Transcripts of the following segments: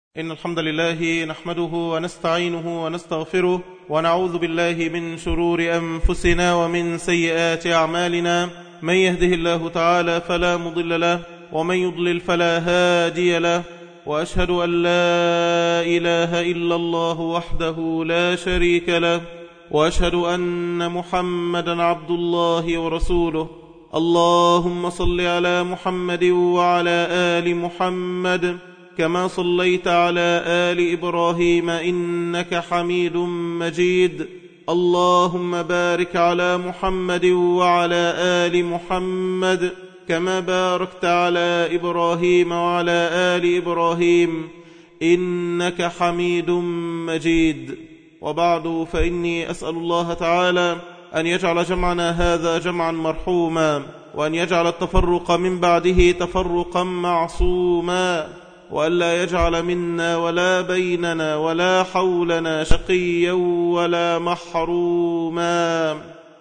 إن الحمد لله نحمده ونستعينه ونستغفره ونعوذ بالله من شرور أنفسنا ومن سيئات أعمالنا. من يهده الله تعالى فلا مضل له ومن يضلل فلا هادي له، وأشهد أن لا إله إلا الله وحده لا شريك له، وأشهد أن محمدا عبد الله ورسوله. اللهم صل على محمد وعلى آل محمد كما صليت على آل إبراهيم إنك حميد مجيد. اللهم بارك على محمد وعلى آل محمد كما باركت على إبراهيم وعلى آل إبراهيم إنك حميد مجيد. وبعد، فإني أسأل الله تعالى أن يجعل جمعنا هذا جمعا مرحوما، وأن يجعل التفرق من بعده تفرقا معصوما، وألا يجعل منا ولا بيننا ولا حولنا شقيا ولا محروما.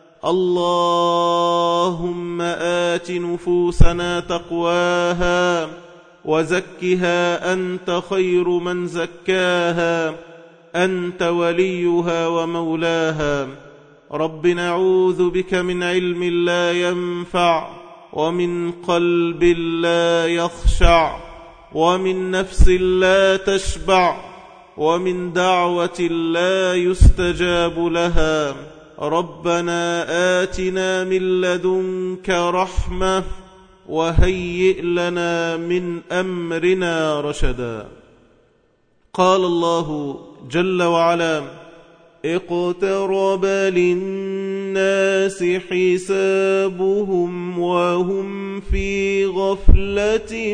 اللهم آت نفوسنا تقواها وزكها أنت خير من زكاها، أنت وليها ومولاها. رب نعوذ بك من علم لا ينفع، ومن قلب لا يخشع، ومن نفس لا تشبع، ومن دعوة لا يستجاب لها. ربنا آتنا من لدنك رحمة وهيئ لنا من أمرنا رشدا. قال الله جل وعلا: اقترب للناس حسابهم وهم في غفلة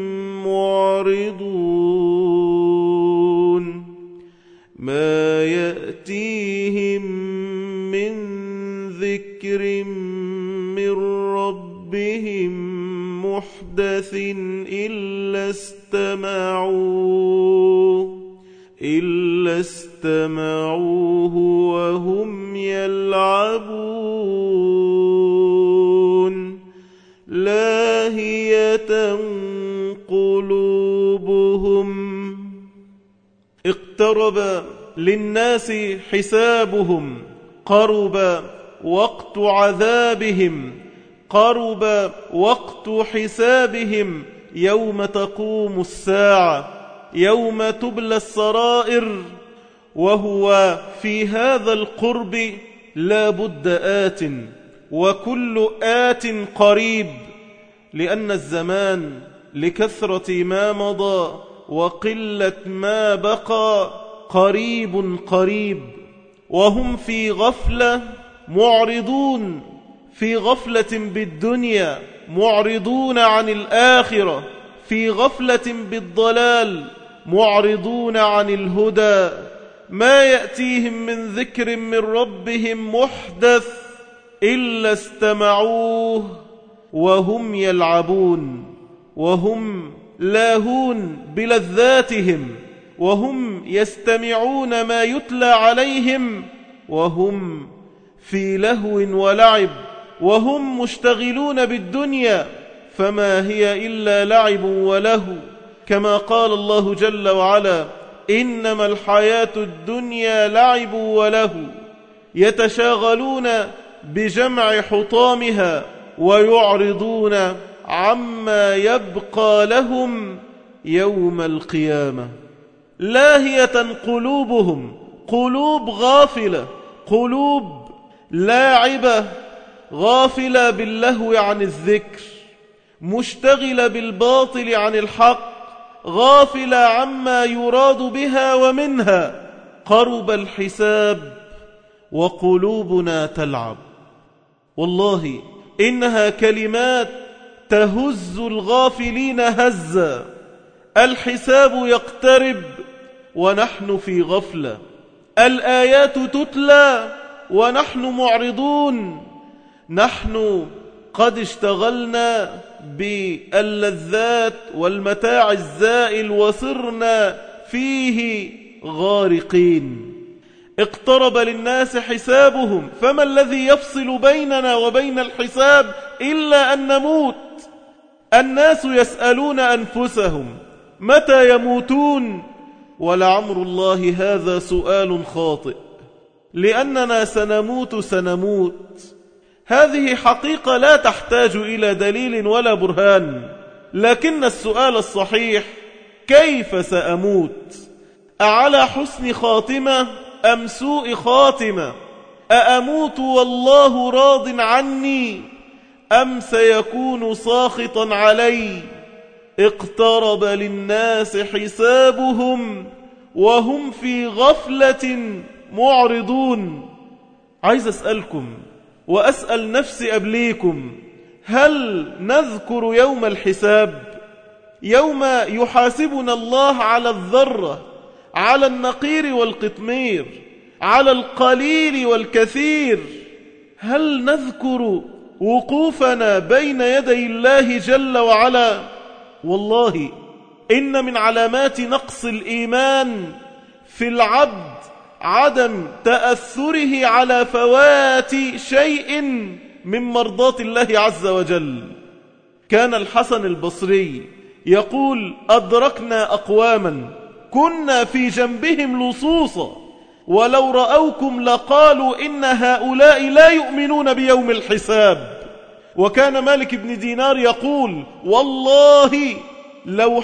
معرضون. ما يأتيهم من ذكر من ربهم محدث إلا استمعوه وهم يلعبون. لاهية قلوبهم. اقترب للناس حسابهم، قرب وقت عذابهم، قرب وقت حسابهم. يوم تقوم الساعة، يوم تبلى السرائر، وهو في هذا القرب لا بد آت، وكل آت قريب، لأن الزمان لكثرة ما مضى وقلة ما بقى قريب قريب. وهم في غفلة معرضون، في غفلة بالدنيا، معرضون عن الآخرة، في غفلة بالضلال، معرضون عن الهدى. ما يأتيهم من ذكر من ربهم محدث إلا استمعوه وهم يلعبون، وهم لاهون بلذاتهم، وهم يستمعون ما يتلى عليهم وهم في لهو ولعب، وهم مشتغلون بالدنيا، فما هي إلا لعب ولهو. كما قال الله جل وعلا: إنما الحياة الدنيا لعب ولهو. يتشاغلون بجمع حطامها ويعرضون عما يبقى لهم يوم القيامة. لاهية قلوبهم، قلوب غافلة، قلوب لاعبة، غافلة باللهو عن الذكر، مشتغلة بالباطل عن الحق، غافلة عما يراد بها ومنها. قرب الحساب وقلوبنا تلعب. والله إنها كلمات تهز الغافلين هزا. الحساب يقترب ونحن في غفلة، الآيات تتلى ونحن معرضون. نحن قد اشتغلنا باللذات والمتاع الزائل وصرنا فيه غارقين. اقترب للناس حسابهم، فما الذي يفصل بيننا وبين الحساب إلا أن نموت. الناس يسألون أنفسهم متى يموتون ولعمر الله هذا سؤال خاطئ، لأننا سنموت. هذه حقيقة لا تحتاج إلى دليل ولا برهان، لكن السؤال الصحيح: كيف سأموت؟ أعلى حسن خاتمة أم سوء خاتمة؟ أأموت والله راض عني أم سيكون ساخطا علي؟ اقترب للناس حسابهم وهم في غفلة معرضون. عايز أسألكم وأسأل نفسي قبليكم: هل نذكر يوم الحساب؟ يوم يحاسبنا الله على الذرة، على النقير والقطمير، على القليل والكثير. هل نذكر وقوفنا بين يدي الله جل وعلا؟ والله إن من علامات نقص الإيمان في العبد عدم تأثره على فوات شيء من مرضات الله عز وجل. كان الحسن البصري يقول: أدركنا أقواما كنا في جنبهم لصوصا ولو رأوكم لقالوا إن هؤلاء لا يؤمنون بيوم الحساب. وكان مالك بن دينار يقول: والله لو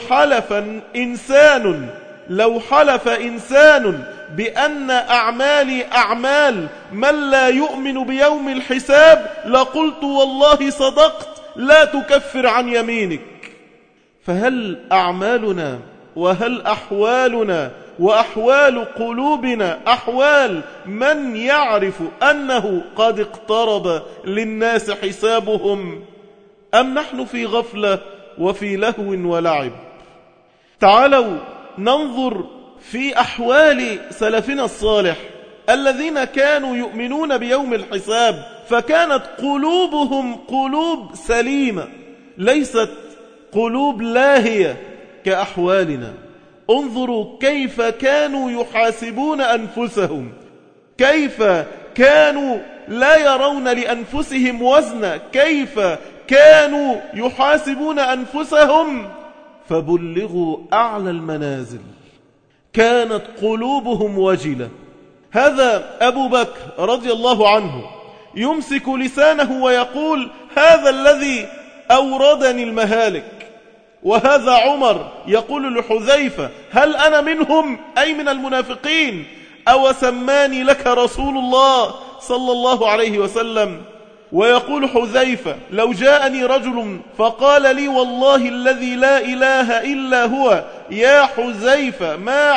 حلف إنسان بأن أعمالي أعمال من لا يؤمن بيوم الحساب لقلت والله صدقت لا تكفر عن يمينك. فهل أعمالنا وهل أحوالنا وأحوال قلوبنا أحوال من يعرف أنه قد اقترب للناس حسابهم، أم نحن في غفلة وفي لهو ولعب؟ تعالوا ننظر في أحوال سلفنا الصالح الذين كانوا يؤمنون بيوم الحساب، فكانت قلوبهم قلوب سليمة، ليست قلوب لاهية كأحوالنا. انظروا كيف كانوا يحاسبون أنفسهم، كيف كانوا لا يرون لأنفسهم وزنا، كيف كانوا يحاسبون أنفسهم فبلغوا أعلى المنازل. كانت قلوبهم وجلة. هذا أبو بكر رضي الله عنه يمسك لسانه ويقول: هذا الذي أوردني المهالك. وهذا عمر يقول لحذيفة: هل أنا منهم أي من المنافقين؟ أو سماني لك رسول الله صلى الله عليه وسلم. ويقول حذيفة: لو جاءني رجل فقال لي والله الذي لا إله إلا هو يا حذيفة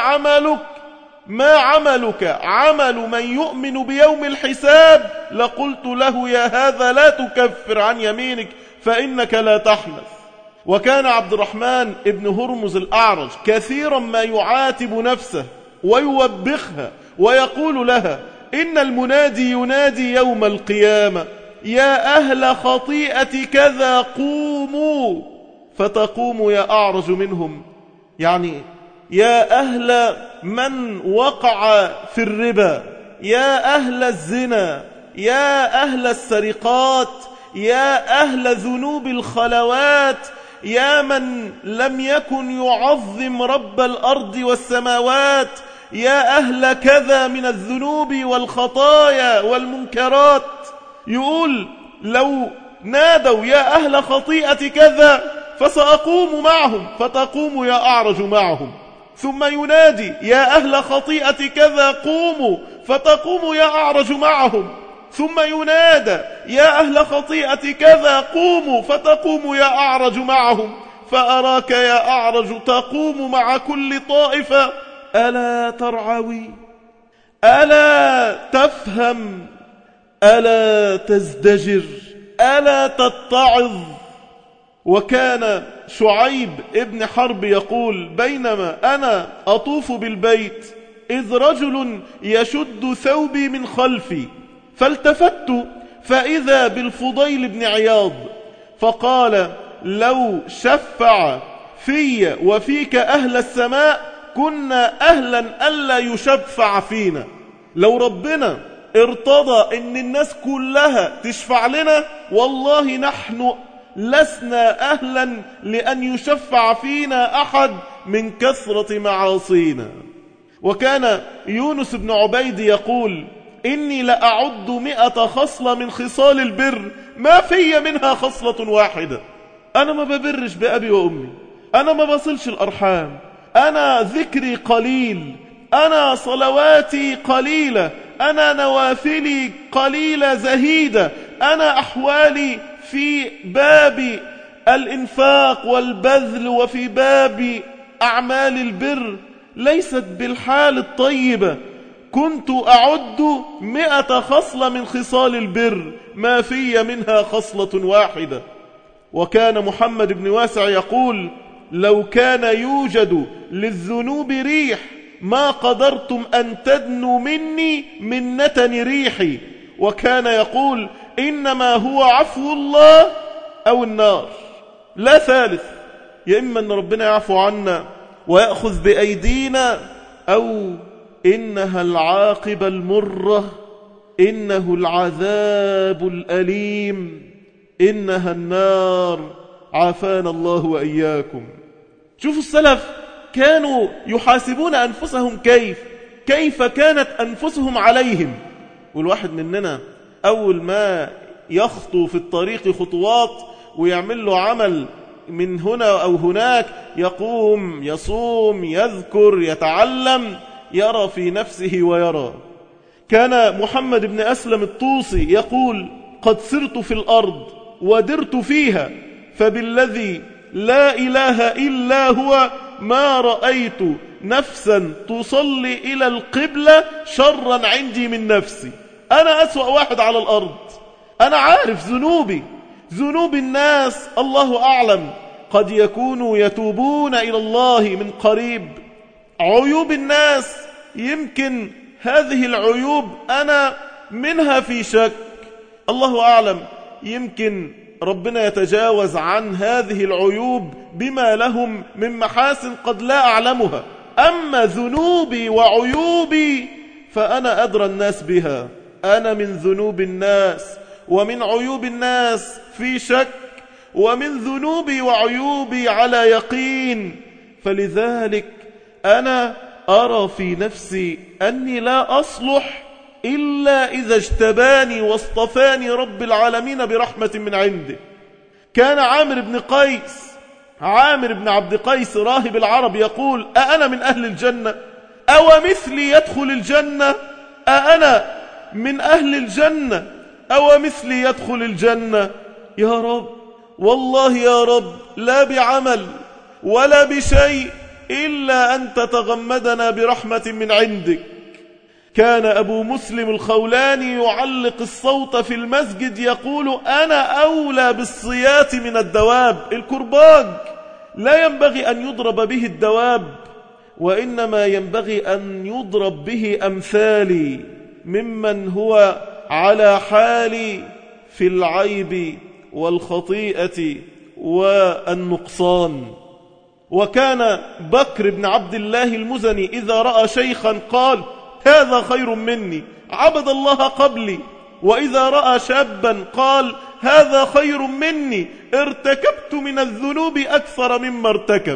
ما عملك عمل من يؤمن بيوم الحساب، لقلت له: يا هذا لا تكفر عن يمينك فإنك لا تحنث. وكان عبد الرحمن ابن هرمز الأعرج كثيرا ما يعاتب نفسه ويوبخها ويقول لها: إن المنادي ينادي يوم القيامة: يا أهل خطيئة كذا قوموا، فتقوم يا أعرج منهم، يعني يا أهل من وقع في الربا، يا أهل الزنا، يا أهل السرقات، يا أهل ذنوب الخلوات، يا من لم يكن يعظم رب الأرض والسماوات، يا أهل كذا من الذنوب والخطايا والمنكرات. يقول: لو نادوا يا أهل خطيئة كذا فسأقوم معهم، فتقوم يا أعرج معهم. ثم ينادي: يا أهل خطيئة كذا قوموا، فتقوم يا أعرج معهم. ثم ينادى: يا أهل خطيئة كذا قوموا، فتقوم يا أعرج معهم. فأراك يا أعرج تقوم مع كل طائفة. ألا ترعوي؟ ألا تفهم؟ ألا تزدجر؟ ألا تتعظ؟ وكان شعيب ابن حرب يقول: بينما أنا أطوف بالبيت إذ رجل يشد ثوبي من خلفي، فالتفت فإذا بالفضيل بن عياض، فقال: لو شفع في وفيك أهل السماء كنا أهلا ألا يشفع فينا. لو ربنا ارتضى ان الناس كلها تشفع لنا والله نحن لسنا أهلا لأن يشفع فينا أحد من كثرة معاصينا. وكان يونس بن عبيد يقول: إني لأعد 100 خصلة من خصال البر ما في منها خصلة واحدة. أنا ما ببرش بأبي وأمي، أنا ما بصلش الأرحام، أنا ذكري قليل، أنا صلواتي قليلة، أنا نوافلي قليلة زهيدة، أنا أحوالي في باب الإنفاق والبذل وفي باب أعمال البر ليست بالحال الطيبة. كنت أعد 100 خصلة من خصال البر ما في منها خصلة واحدة. وكان محمد بن واسع يقول: لو كان يوجد للذنوب ريح ما قدرتم أن تدنوا مني من نتن ريحي. وكان يقول: إنما هو عفو الله أو النار، لا ثالث. يا إما أن ربنا يعفو عنا ويأخذ بأيدينا، أو إنها العاقبة المرة، إنه العذاب الأليم، إنها النار، عافانا الله وإياكم. شوفوا السلف كانوا يحاسبون أنفسهم كيف كانت أنفسهم عليهم. والواحد مننا أول ما يخطو في الطريق خطوات ويعمل له عمل من هنا أو هناك، يقوم يصوم يذكر يتعلم، يرى في نفسه ويرى. كان محمد بن أسلم الطوسي يقول: قد سرت في الأرض ودرت فيها، فبالذي لا إله إلا هو ما رأيت نفسا تصلي إلى القبلة شرا عندي من نفسي. أنا أسوأ واحد على الأرض، أنا عارف ذنوب الناس الله أعلم، قد يكونوا يتوبون إلى الله من قريب. عيوب الناس يمكن هذه العيوب أنا منها في شك، الله أعلم، يمكن ربنا يتجاوز عن هذه العيوب بما لهم من محاسن قد لا أعلمها. أما ذنوبي وعيوبي فأنا أدرى الناس بها. أنا من ذنوب الناس ومن عيوب الناس في شك، ومن ذنوبي وعيوبي على يقين. فلذلك أنا أرى في نفسي أني لا أصلح إلا إذا اجتباني واصطفاني رب العالمين برحمة من عنده. كان عامر بن عبد قيس راهب العرب يقول: أأنا من أهل الجنة؟ أو مثلي يدخل الجنة؟ أأنا من أهل الجنة؟ أو مثلي يدخل الجنة؟ يا رب، والله يا رب، لا بعمل ولا بشيء إلا أن تتغمدنا برحمة من عندك. كان أبو مسلم الخولاني يعلق الصوت في المسجد يقول: أنا أولى بالصيات من الدواب. الكرباج لا ينبغي أن يضرب به الدواب، وإنما ينبغي أن يضرب به أمثالي ممن هو على حالي في العيب والخطيئة والنقصان. وكان بكر بن عبد الله المزني إذا رأى شيخا قال: هذا خير مني، عبد الله قبلي. وإذا رأى شابا قال: هذا خير مني، ارتكبت من الذنوب أكثر مما ارتكب.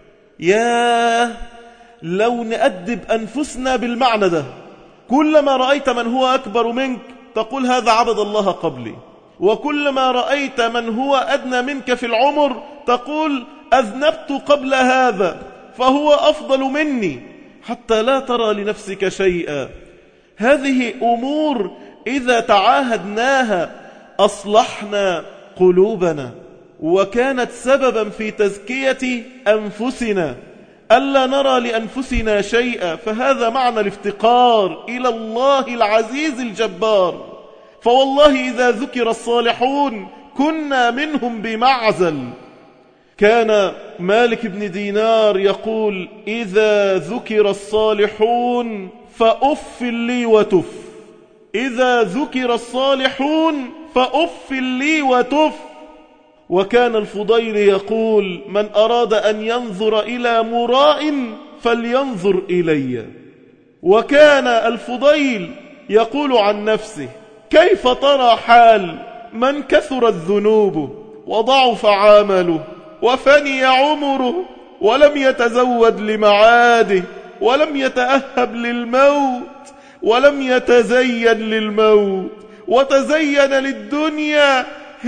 يا لو نأدب أنفسنا بالمعنى ده، كلما رأيت من هو أكبر منك تقول: هذا عبد الله قبلي. وكلما رأيت من هو أدنى منك في العمر تقول: أذنبت قبل هذا فهو أفضل مني، حتى لا ترى لنفسك شيئا. هذه أمور إذا تعاهدناها أصلحنا قلوبنا، وكانت سببا في تزكية أنفسنا، ألا نرى لأنفسنا شيئا. فهذا معنى الافتقار إلى الله العزيز الجبار. فوالله إذا ذكر الصالحون كنا منهم بمعزل. كان مالك بن دينار يقول: إذا ذكر الصالحون فأف لي وتف. إذا ذكر الصالحون فأف لي وتف. وكان الفضيل يقول: من أراد أن ينظر إلى مراء فلينظر إلي. وكان الفضيل يقول عن نفسه: كيف ترى حال من كثرت ذنوبه وضعف عمله وفني عمره ولم يتزود لمعاده ولم يتأهب للموت ولم يتزين للموت وتزين للدنيا.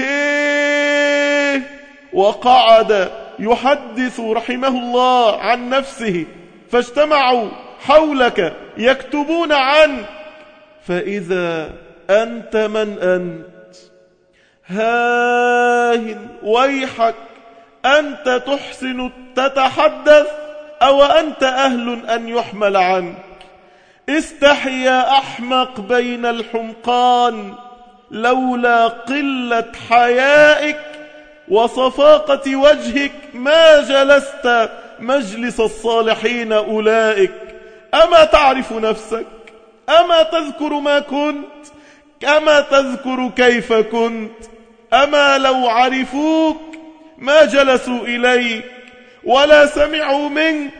وقعد يحدث رحمه الله عن نفسه، فاجتمعوا حولك يكتبون عنك، فإذا أنت من أنت؟ ويحك، أنت تحسن تتحدث أو أنت أهل أن يحمل عنك؟ استحي يا أحمق بين الحمقان، لولا قلة حيائك وصفاقة وجهك ما جلست مجلس الصالحين أولئك. أما تعرف نفسك؟ أما تذكر ما كنت؟ أما تذكر كيف كنت؟ أما لو عرفوك ما جلسوا إليك ولا سمعوا منك؟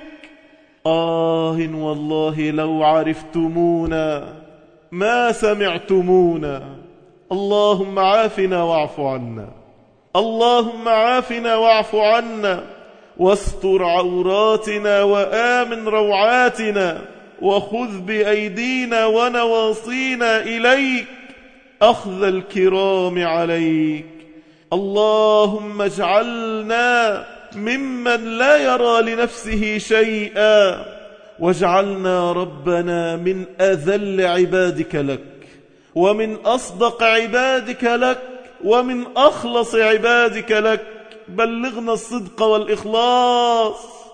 والله لو عرفتمونا ما سمعتمونا. اللهم عافنا واعف عنا، اللهم عافنا واعف عنا، واستر عوراتنا وآمن روعاتنا، وخذ بأيدينا ونواصينا إليك أخذ الكرام عليك. اللهم اجعلنا ممن لا يرى لنفسه شيئا، واجعلنا ربنا من أذل عبادك لك، ومن أصدق عبادك لك، ومن أخلص عبادك لك. بلغنا الصدق والإخلاص،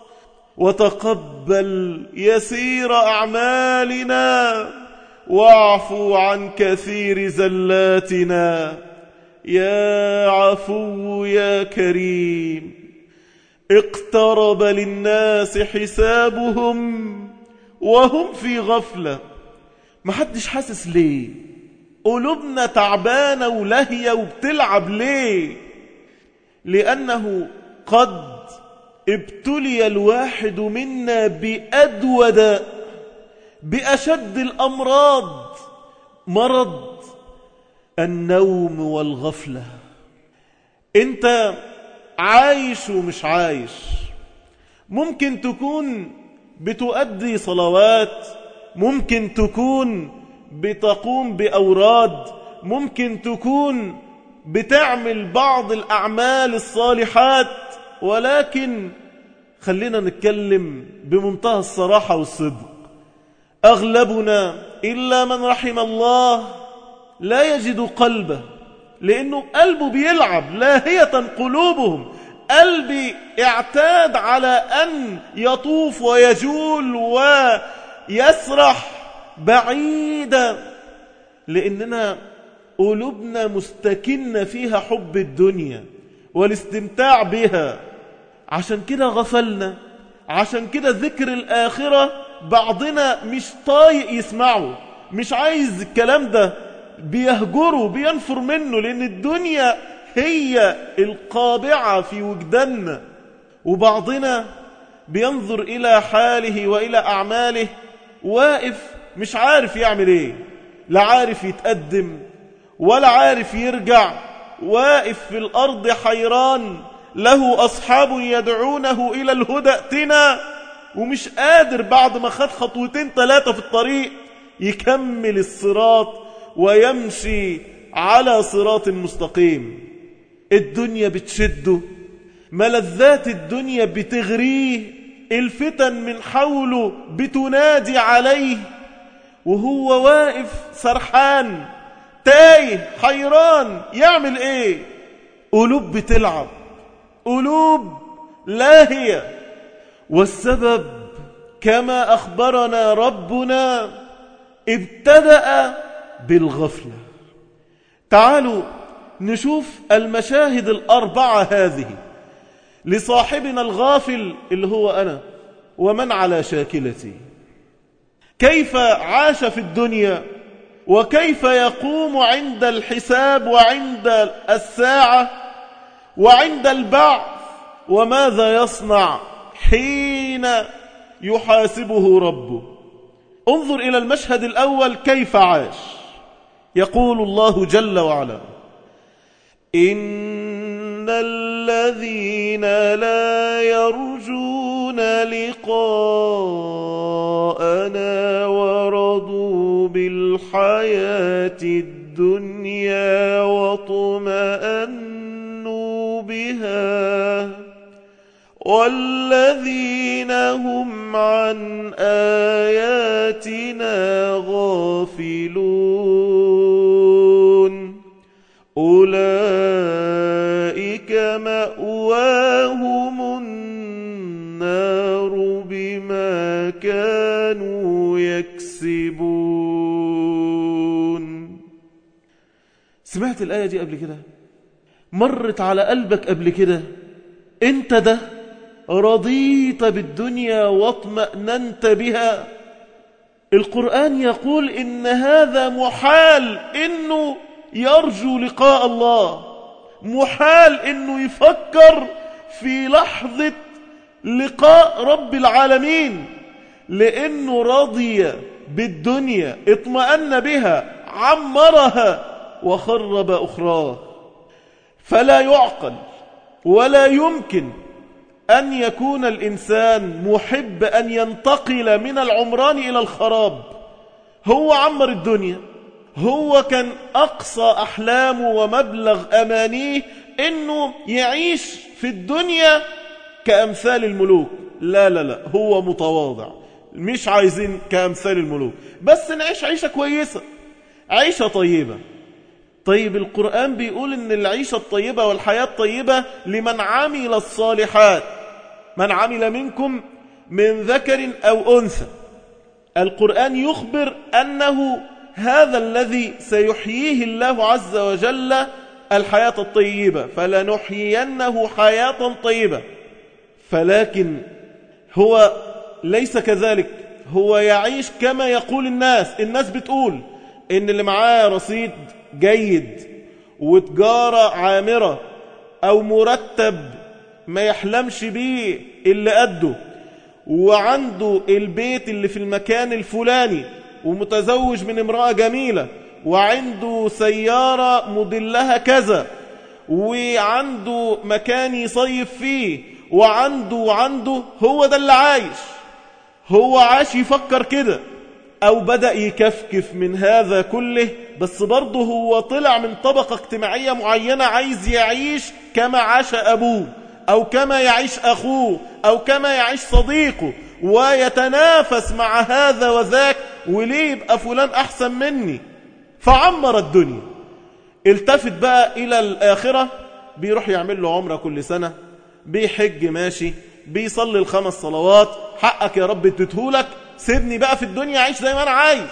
وتقبل يسير أعمالنا، واعفو عن كثير زلاتنا يا عفو يا كريم. اقترب للناس حسابهم وهم في غفلة. محدش حاسس ليه؟ قلوبنا تعبانة ولهية وبتلعب ليه؟ لأنه قد ابتلي الواحد منا بأدوى داء، بأشد الأمراض، مرض النوم والغفلة. انت عايش ومش عايش. ممكن تكون بتؤدي صلوات، ممكن تكون بتقوم بأوراد، ممكن تكون بتعمل بعض الأعمال الصالحات، ولكن خلينا نتكلم بمنتهى الصراحة والصدق، أغلبنا إلا من رحم الله لا يجد قلبه، لأنه قلبه بيلعب، لاهية قلوبهم. قلبي اعتاد على أن يطوف ويجول ويسرح بعيدا، لأننا قلوبنا مستكنة فيها حب الدنيا والاستمتاع بها. عشان كده غفلنا، عشان كده ذكر الآخرة بعضنا مش طايق يسمعه، مش عايز الكلام ده، بيهجره بينفر منه، لأن الدنيا هي القابعة في وجداننا. وبعضنا بينظر إلى حاله وإلى أعماله واقف مش عارف يعمل إيه، لا عارف يتقدم ولا عارف يرجع، واقف في الأرض حيران، له أصحاب يدعونه إلى الهدى ائتنا، ومش قادر بعد ما خد خطوتين 3 في الطريق يكمل الصراط ويمشي على صراط مستقيم. الدنيا بتشده، ملذات الدنيا بتغريه، الفتن من حوله بتنادي عليه، وهو واقف سرحان تايه حيران، يعمل ايه؟ قلوب بتلعب، قلوب لاهية. والسبب كما أخبرنا ربنا ابتدأ بالغفلة. تعالوا نشوف المشاهد الأربعة هذه لصاحبنا الغافل اللي هو أنا ومن على شاكلتي، كيف عاش في الدنيا، وكيف يقوم عند الحساب وعند الساعة وعند البعث، وماذا يصنع حين يحاسبه ربه. انظر إلى المشهد الأول كيف عاش. يقول الله جل وعلا: إن الذين لا يرجون لقاء الحياة الدنيا واطمأنوا بها والذين هم عن آياتنا غافلون أولئك مأواهم النار بما كانوا يكسبون. سمعت الآية دي قبل كده؟ مرت على قلبك قبل كده؟ انت ده رضيت بالدنيا واطمأننت بها؟ القرآن يقول إن هذا محال إنه يرجو لقاء الله، محال إنه يفكر في لحظة لقاء رب العالمين، لأنه رضي بالدنيا اطمأن بها عمرها وخرب أخراه. فلا يعقل ولا يمكن أن يكون الإنسان محب أن ينتقل من العمران إلى الخراب. هو عمر الدنيا، هو كان أقصى أحلامه ومبلغ أمانيه إنه يعيش في الدنيا كأمثال الملوك. لا لا لا، هو متواضع، مش عايزين كأمثال الملوك، بس نعيش عيشة كويسة، عيشة طيبة. طيب القرآن بيقول إن العيشة الطيبة والحياة الطيبة لمن عمل الصالحات، من عمل منكم من ذكر أو أنثى. القرآن يخبر أنه هذا الذي سيحييه الله عز وجل الحياة الطيبة، فلنحيينه حياة طيبة. فلكن هو ليس كذلك، هو يعيش كما يقول الناس بتقول إن اللي معاه رصيد جيد وتجارة عامرة أو مرتب ما يحلمش بيه اللي قده، وعنده البيت اللي في المكان الفلاني، ومتزوج من امرأة جميلة، وعنده سيارة موديلها كذا، وعنده مكان يصيف فيه، وعنده هو ده اللي عايش. هو عاش يفكر كده، أو بدأ يكفكف من هذا كله، بس برضه هو طلع من طبقة اجتماعية معينة، عايز يعيش كما عاش أبوه، أو كما يعيش أخوه، أو كما يعيش صديقه، ويتنافس مع هذا وذاك، وليه يبقى فلان أحسن مني؟ فعمر الدنيا. التفت بقى إلى الآخرة، بيروح يعمل له عمرة كل سنة، بيحج ماشي، بيصلي ال5 صلوات، حقك يا رب اديتهولك، سيبني بقى في الدنيا عيش زي ما أنا عايز.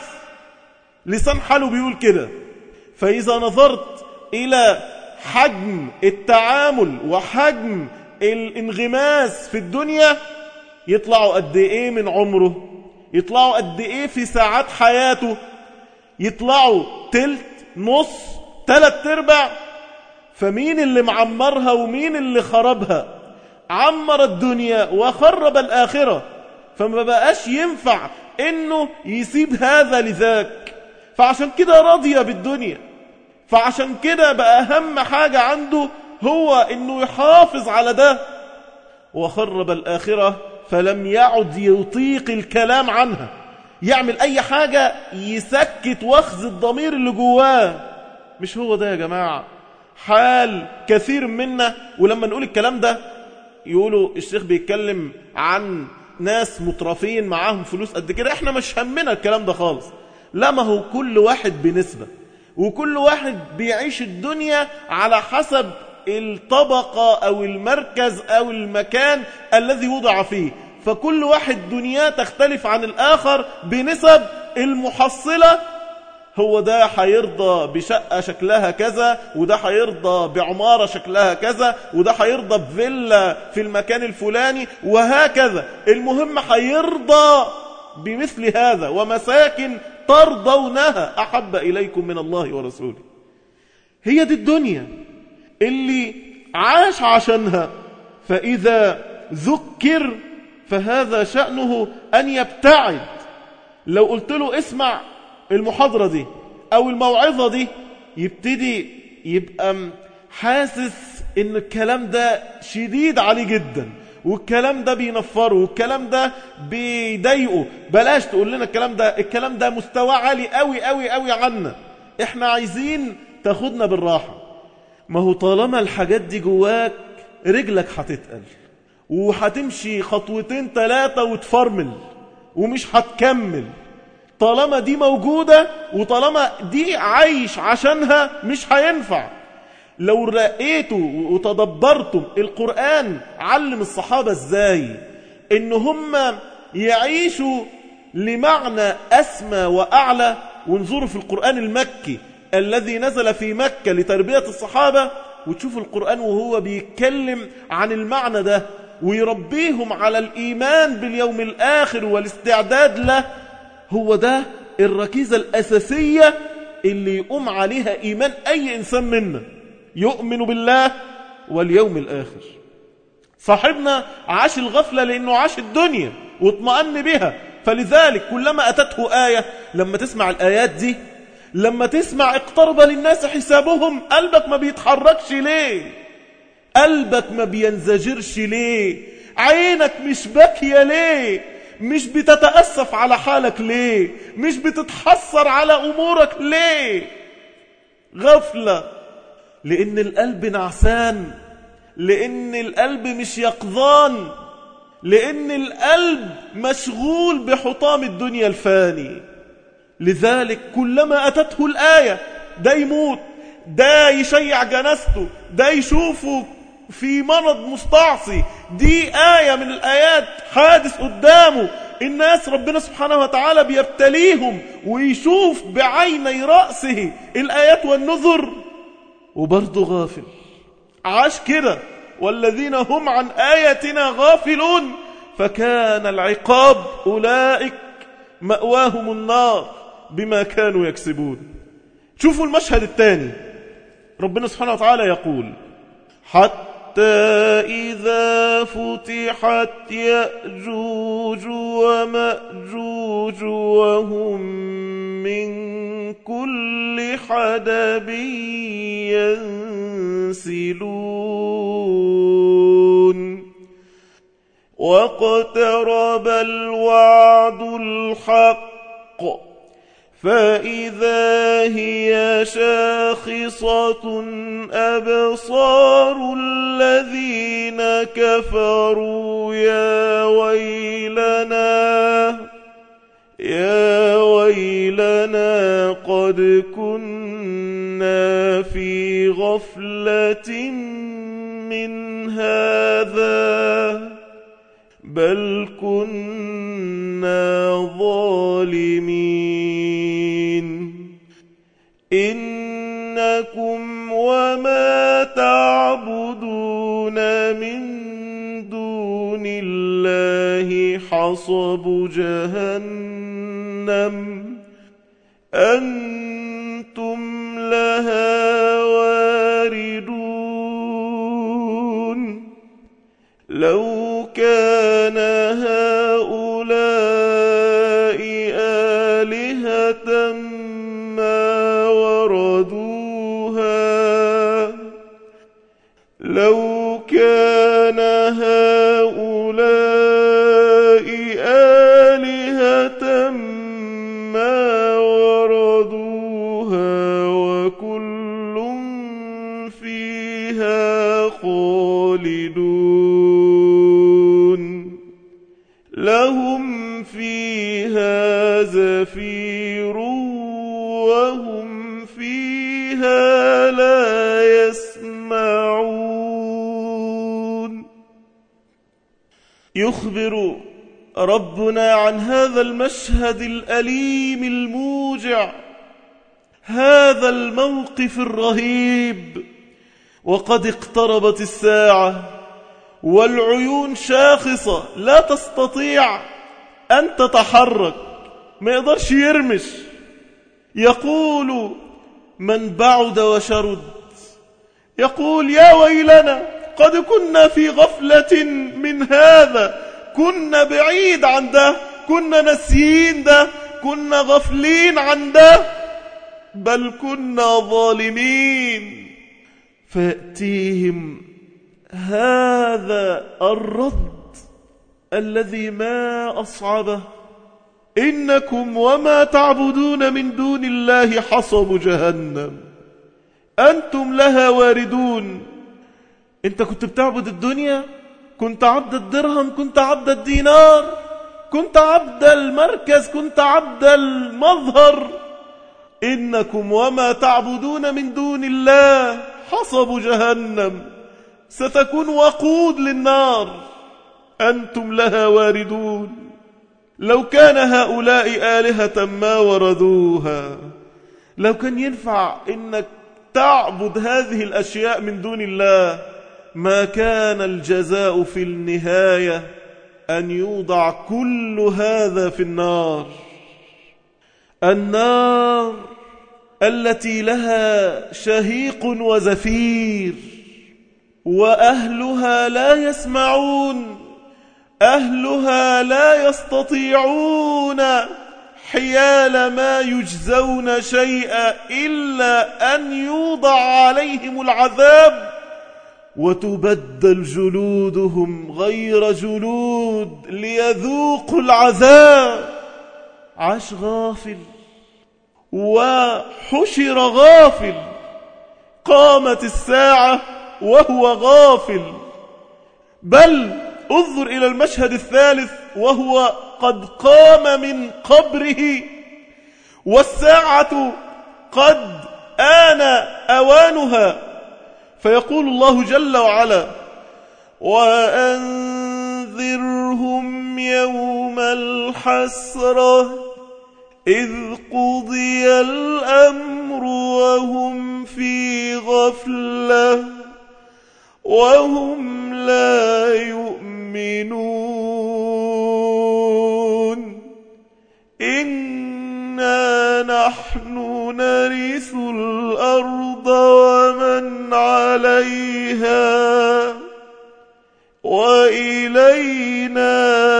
لسان حاله بيقول كده. فإذا نظرت إلى حجم التعامل وحجم الانغماس في الدنيا، يطلعوا قد إيه من عمره، يطلعوا قد إيه في ساعات حياته، يطلعوا تلت، نص، 3/4. فمين اللي معمرها ومين اللي خربها؟ عمر الدنيا وخرب الآخرة. فما بقاش ينفع إنه يسيب هذا لذاك. فعشان كده رضي بالدنيا، فعشان كده بقى أهم حاجة عنده هو إنه يحافظ على ده. وخرب الآخرة فلم يعد يطيق الكلام عنها، يعمل أي حاجة يسكت وخز الضمير اللي جواه. مش هو ده يا جماعة حال كثير منا؟ ولما نقول الكلام ده يقولوا الشيخ بيتكلم عن ناس مترفين معاهم فلوس قد كده، احنا مش همنا الكلام ده خالص. لا، ما هو كل واحد بنسبة، وكل واحد بيعيش الدنيا على حسب الطبقة أو المركز أو المكان الذي وضع فيه. فكل واحد دنياه تختلف عن الآخر بنسب المحصلة. هو ده هيرضى بشقة شكلها كذا، وده هيرضى بعمارة شكلها كذا، وده هيرضى بفيلا في المكان الفلاني، وهكذا. المهم هيرضى بمثل هذا. ومساكن ترضونها أحب إليكم من الله ورسوله. هي دي الدنيا اللي عاش عشانها. فإذا ذكر فهذا شأنه أن يبتعد. لو قلت له اسمع المحاضرة دي أو الموعظة دي، يبتدي يبقى حاسس إن الكلام ده شديد عليه جدا، والكلام ده بينفره، والكلام ده بيضايقه. بلاش تقول لنا الكلام ده مستوى عالي قوي قوي قوي عنا. احنا عايزين تاخدنا بالراحة. ما هو طالما الحاجات دي جواك رجلك هتتقل وهتمشي خطوتين 3 وتفرمل ومش هتكمل. طالما دي موجودة وطالما دي عايش عشانها مش هينفع. لو رأيتوا وتدبرتم القرآن علم الصحابة ازاي ان هم يعيشوا لمعنى أسمى وأعلى. وانظروا في القرآن المكي الذي نزل في مكة لتربية الصحابة، وتشوفوا القرآن وهو بيتكلم عن المعنى ده ويربيهم على الإيمان باليوم الآخر والاستعداد له. هو ده الركيزة الأساسية اللي يقوم عليها إيمان أي إنسان منا، يؤمن بالله واليوم الآخر. صاحبنا عاش الغفلة لأنه عاش الدنيا واطمأن بها، فلذلك كلما أتته آية، لما تسمع الآيات دي، لما تسمع اقترب للناس حسابهم، قلبك ما بيتحركش ليه؟ قلبك ما بينزجرش ليه؟ عينك مش باكية ليه؟ مش بتتأسف على حالك ليه؟ مش بتتحسر على أمورك ليه؟ غفلة، لأن القلب نعسان، لأن القلب مش يقظان، لأن القلب مشغول بحطام الدنيا الفاني. لذلك كلما أتته الآية ده يموت، ده يشيع جنازته، ده يشوفه في مرض مستعصي، دي آية من الآيات حادث قدامه، الناس ربنا سبحانه وتعالى بيبتليهم ويشوف بعيني رأسه الآيات والنذر، وبرضه غافل. عاش كده، والذين هم عن آياتنا غافلون فكان العقاب أولئك مأواهم النار بما كانوا يكسبون. شوفوا المشهد الثاني، ربنا سبحانه وتعالى يقول: حتى إذا فتحت يأجوج ومأجوج وهم من كل حدب ينسلون واقترب الوعد الحق فإذا هي شاخصة أبصار الذين كفروا يا ويلنا قد كنا في غفلة من هذا بل كنا ظالمين إنكم وما تعبدون من دون الله حصب جهنم أنتم لها واردون لو كان هؤلاء آلهة ما وردوها لو كان هؤلاء آلهة ما وردوها وكل فيها خالدون لهم فيها زفير وهم فيها لا يسمعون. يخبر ربنا عن هذا المشهد الأليم الموجع، هذا الموقف الرهيب، وقد اقتربت الساعة والعيون شاخصة لا تستطيع أن تتحرك، ما يقدرش يرمش. يقول من بعد وشرد، يقول يا ويلنا قد كنا في غفلة من هذا، كنا بعيد عن ده، كنا نسيين ده، كنا غفلين عن ده، بل كنا ظالمين. فيأتيهم هذا الرد الذي ما أصعبه، إنكم وما تعبدون من دون الله حصب جهنم أنتم لها واردون. أنت كنت بتعبد الدنيا، كنت عبد الدرهم، كنت عبد الدينار، كنت عبد المركز، كنت عبد المظهر. إنكم وما تعبدون من دون الله حصب جهنم ستكون وقود للنار أنتم لها واردون. لو كان هؤلاء آلهة ما وردوها. لو كان ينفع إنك تعبد هذه الأشياء من دون الله، ما كان الجزاء في النهاية أن يوضع كل هذا في النار. النار التي لها شهيق وزفير، وأهلها لا يسمعون، أهلها لا يستطيعون حيال ما يجزون شيئا إلا أن يوضع عليهم العذاب وتبدل جلودهم غير جلود ليذوقوا العذاب. عاش غافل وحشر غافل، قامت الساعة وهو غافل. بل انظر إلى المشهد الثالث وهو قد قام من قبره والساعة قد آن أوانها، فيقول الله جل وعلا: وأنذرهم يوم الحسرة إذ قضي الأمر وهم في غفلة وهم لا يؤمنون. إنا نحن نرث الأرض ومن عليها وإلينا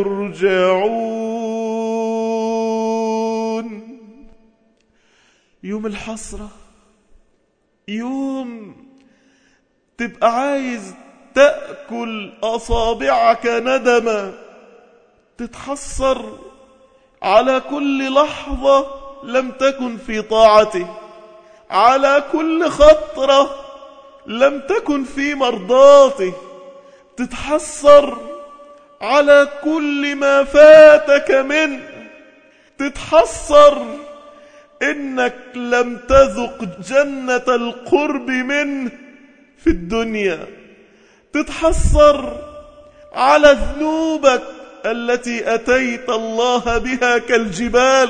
يرجعون. يوم الحسرة، يوم تبقى عايز تأكل أصابعك ندما، تتحسر على كل لحظة لم تكن في طاعته، على كل خطرة لم تكن في مرضاته، تتحسر على كل ما فاتك منه، تتحسر إنك لم تذق جنة القرب منه في الدنيا، تتحسر على ذنوبك التي أتيت الله بها كالجبال،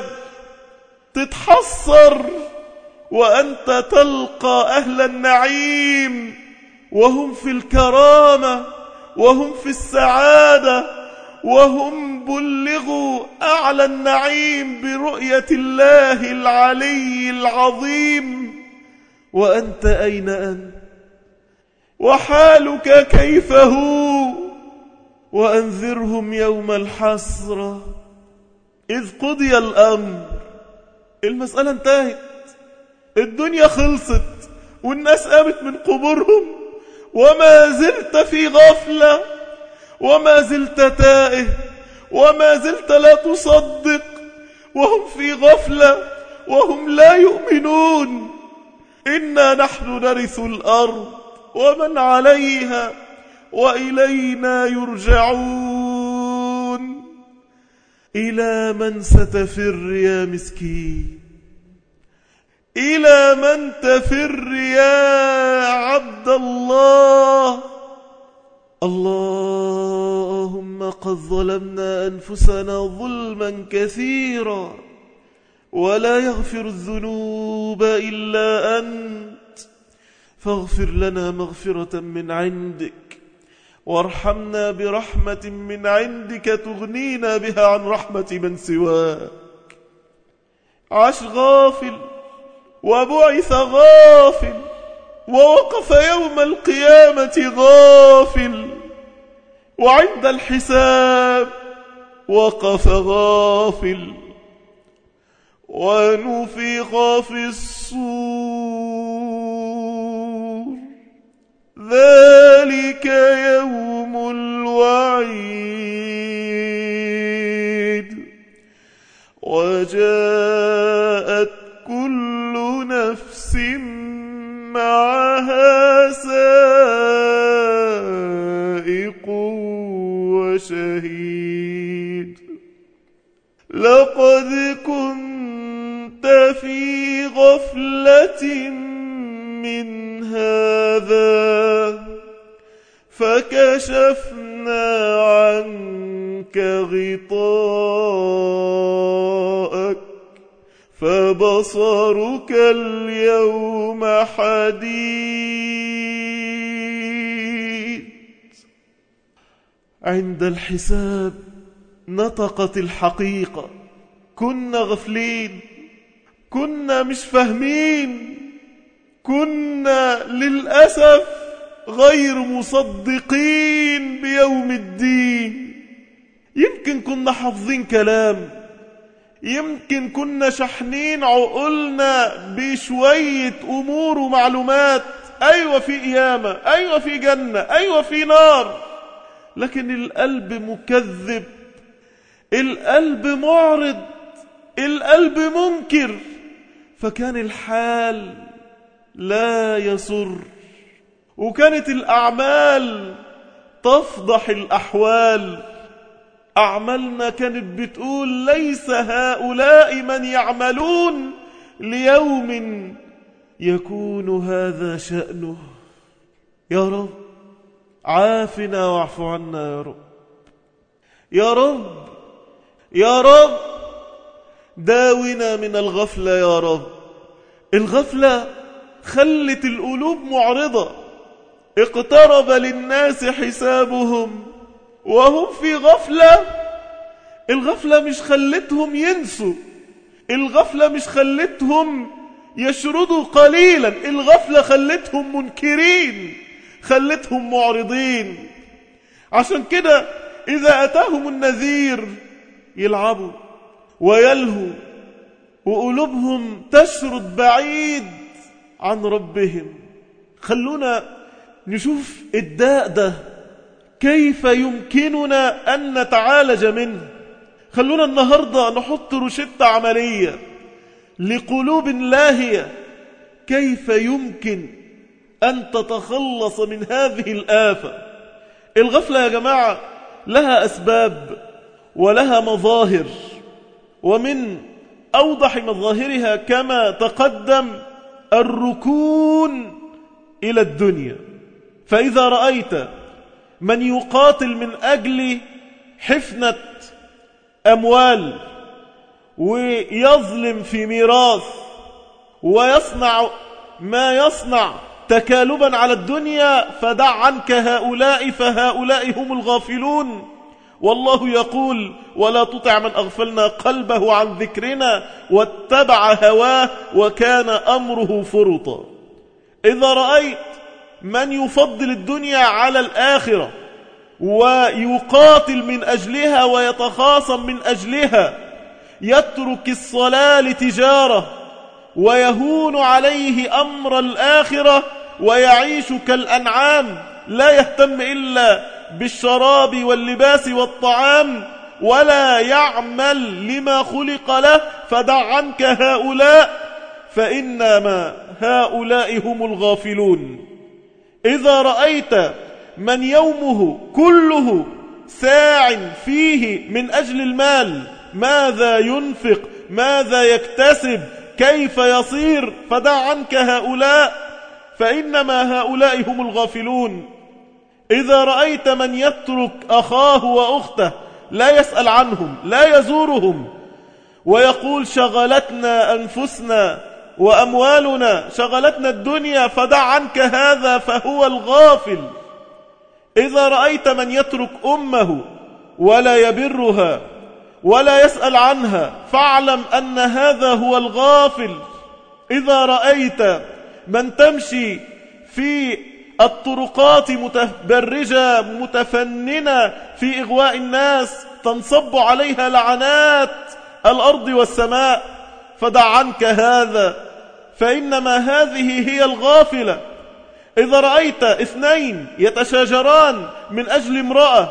تتحسر وأنت تلقى أهل النعيم وهم في الكرامة وهم في السعادة وهم بلغوا أعلى النعيم برؤية الله العلي العظيم، وأنت أين أنت؟ وحالك كيف هو؟ وأنذرهم يوم الحسرة إذ قضي الأمر. المسألة انتهت، الدنيا خلصت والناس قامت من قبورهم، وما زلت في غفلة، وما زلت تائه، وما زلت لا تصدق، وهم في غفلة وهم لا يؤمنون. إنا نحن نرث الأرض ومن عليها وإلينا يرجعون. إلى من ستفر يا مسكين؟ إلى من تفر يا عبد الله؟ اللهم قد ظلمنا أنفسنا ظلما كثيرا ولا يغفر الذنوب إلا أنت، فاغفر لنا مغفرة من عندك وارحمنا برحمة من عندك تغنينا بها عن رحمة من سواك. عاش غافل وبعث غافل ووقف يوم القيامة غافل، وعند الحساب وقف غافل، ونفخ في الصور ذلك يوم الوعيد. وجاءت كل نفس معها سائق وشهيد لقد كنت في غفلة من هذا فكشفنا عنك غطاءك فبصرك اليوم حديد. عند الحساب نطقت الحقيقة. كنا غفلين، كنا مش فاهمين، كنا للأسف غير مصدقين بيوم الدين. يمكن كنا حافظين كلام، يمكن كنا شحنين عقولنا بشوية أمور ومعلومات، أيوة في قيامة، أيوة في جنة، أيوة في نار، لكن القلب مكذب، القلب معرض، القلب منكر، فكان الحال لا يسر، وكانت الأعمال تفضح الأحوال. أعمالنا كانت بتقول ليس هؤلاء من يعملون ليوم يكون هذا شأنه. يا رب عافنا واعف عنا يا رب، يا رب، يا رب داونا من الغفلة يا رب. الغفلة خلت القلوب معرضة، اقترب للناس حسابهم وهم في غفلة. الغفلة مش خلتهم ينسوا، الغفلة مش خلتهم يشردوا قليلا، الغفلة خلتهم منكرين، خلتهم معرضين. عشان كده إذا أتاهم النذير يلعبوا ويلهوا وقلوبهم تشرد بعيد عن ربهم. خلونا نشوف الداء ده كيف يمكننا أن نتعالج منه. خلونا النهاردة نحط روشتة عملية لقلوب لاهية، كيف يمكن أن تتخلص من هذه الآفة. الغفلة يا جماعة لها أسباب ولها مظاهر، ومن أوضح مظاهرها كما تقدم الركون إلى الدنيا. فإذا رأيت من يقاتل من أجل حفنة أموال ويظلم في ميراث ويصنع ما يصنع تكالبا على الدنيا، فدع عنك هؤلاء فهؤلاء هم الغافلون. والله يقول ولا تطع من أغفلنا قلبه عن ذكرنا واتبع هواه وكان أمره فرطا. إذا رأيت من يفضل الدنيا على الآخرة ويقاتل من أجلها ويتخاصم من أجلها، يترك الصلاة لتجارة ويهون عليه أمر الآخرة ويعيش كالأنعام، لا يهتم إلا بالشراب واللباس والطعام ولا يعمل لما خلق له، فدع عنك هؤلاء فإنما هؤلاء هم الغافلون. إذا رأيت من يومه كله ساع فيه من أجل المال، ماذا ينفق، ماذا يكتسب، كيف يصير، فدع عنك هؤلاء فإنما هؤلاء هم الغافلون. إذا رأيت من يترك أخاه وأخته لا يسأل عنهم، لا يزورهم، ويقول شغلتنا أنفسنا وأموالنا، شغلتنا الدنيا، فدع عنك هذا فهو الغافل. إذا رأيت من يترك أمه ولا يبرها ولا يسأل عنها، فاعلم أن هذا هو الغافل. إذا رأيت من تمشي في الطرقات متبرجة متفننة في إغواء الناس تنصب عليها لعنات الأرض والسماء، فدع عنك هذا فإنما هذه هي الغافلة. إذا رأيت اثنين يتشاجران من أجل امرأة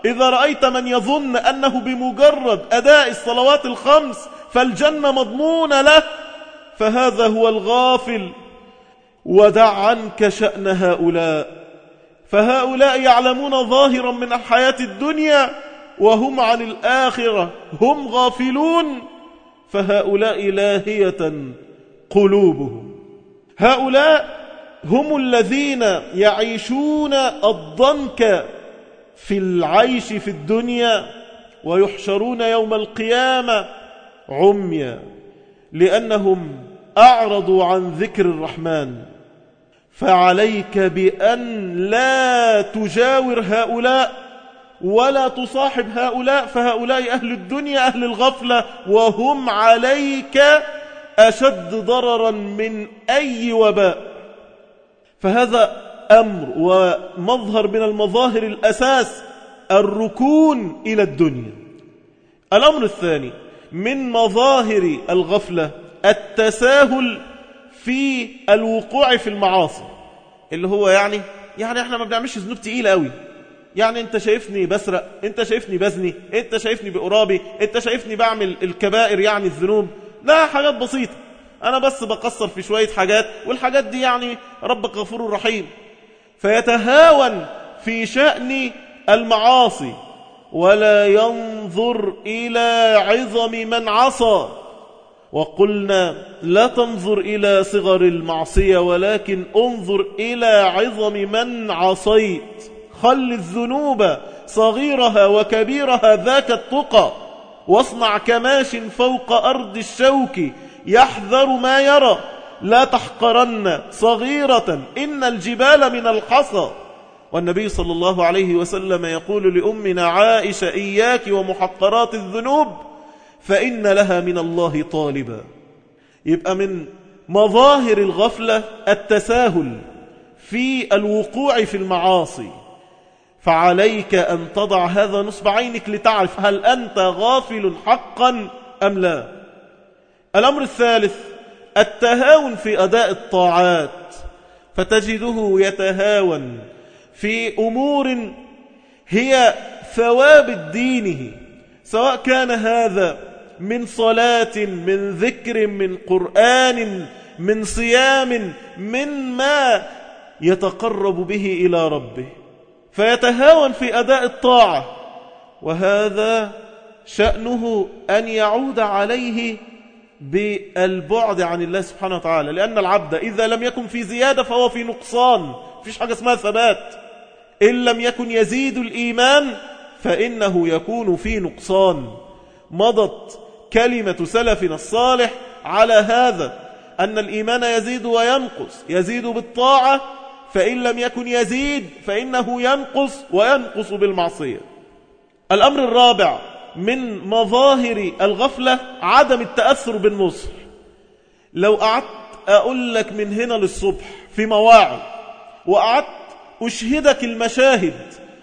إذا رأيت من يظن أنه بمجرد أداء الصلوات الخمس فالجنة مضمونة له فهذا هو الغافل. ودع عنك شأن هؤلاء، فهؤلاء يعلمون ظاهرا من الحياة الدنيا وهم عن الآخرة هم غافلون، فهؤلاء لاهية قلوبهم. هؤلاء هم الذين يعيشون الضنك في العيش في الدنيا ويحشرون يوم القيامة عميا لأنهم أعرضوا عن ذكر الرحمن. فعليك بأن لا تجاور هؤلاء ولا تصاحب هؤلاء، فهؤلاء أهل الدنيا أهل الغفلة، وهم عليك أشد ضررا من أي وباء. فهذا أمر ومظهر من المظاهر الأساس الركون إلى الدنيا. الأمر الثاني من مظاهر الغفلة التساهل في الوقوع في المعاصي، اللي هو يعني احنا ما بنعملش ذنوب تقيلة قوي، يعني انت شايفني بسرق، انت شايفني بزني، انت شايفني بقرابي، انت شايفني بعمل الكبائر يعني الذنوب، لا حاجات بسيطة، انا بس بقصر في شوية حاجات والحاجات دي يعني ربك غفور رحيم. فيتهاون في شأن المعاصي ولا ينظر إلى عظم من عصى. وقلنا لا تنظر إلى صغر المعصية ولكن انظر إلى عظم من عصيت. خل الذنوب صغيرها وكبيرها ذاك التقى، واصنع كماش فوق أرض الشوك يحذر ما يرى، لا تحقرن صغيرة إن الجبال من الحصى. والنبي صلى الله عليه وسلم يقول لأمنا عائشة إياك ومحقرات الذنوب فإن لها من الله طالبا. يبقى من مظاهر الغفلة التساهل في الوقوع في المعاصي، فعليك أن تضع هذا نصب عينك لتعرف هل أنت غافل حقا أم لا. الأمر الثالث التهاون في أداء الطاعات، فتجده يتهاون في أمور هي ثواب دينه، سواء كان هذا من صلاة، من ذكر، من قرآن، من صيام، من ما يتقرب به إلى ربه، فيتهاون في أداء الطاعة، وهذا شأنه أن يعود عليه بالبعد عن الله سبحانه وتعالى، لأن العبد إذا لم يكن في زيادة فهو في نقصان، فيش حاجة اسمها ثبات. إن لم يكن يزيد الإيمان فإنه يكون في نقصان. مضت كلمة سلفنا الصالح على هذا، أن الإيمان يزيد وينقص، يزيد بالطاعة، فإن لم يكن يزيد فإنه ينقص، وينقص بالمعصية. الأمر الرابع من مظاهر الغفلة عدم التأثر بالنصح. لو قعدت أقول لك من هنا للصبح في مواعظ، وقعدت أشهدك المشاهد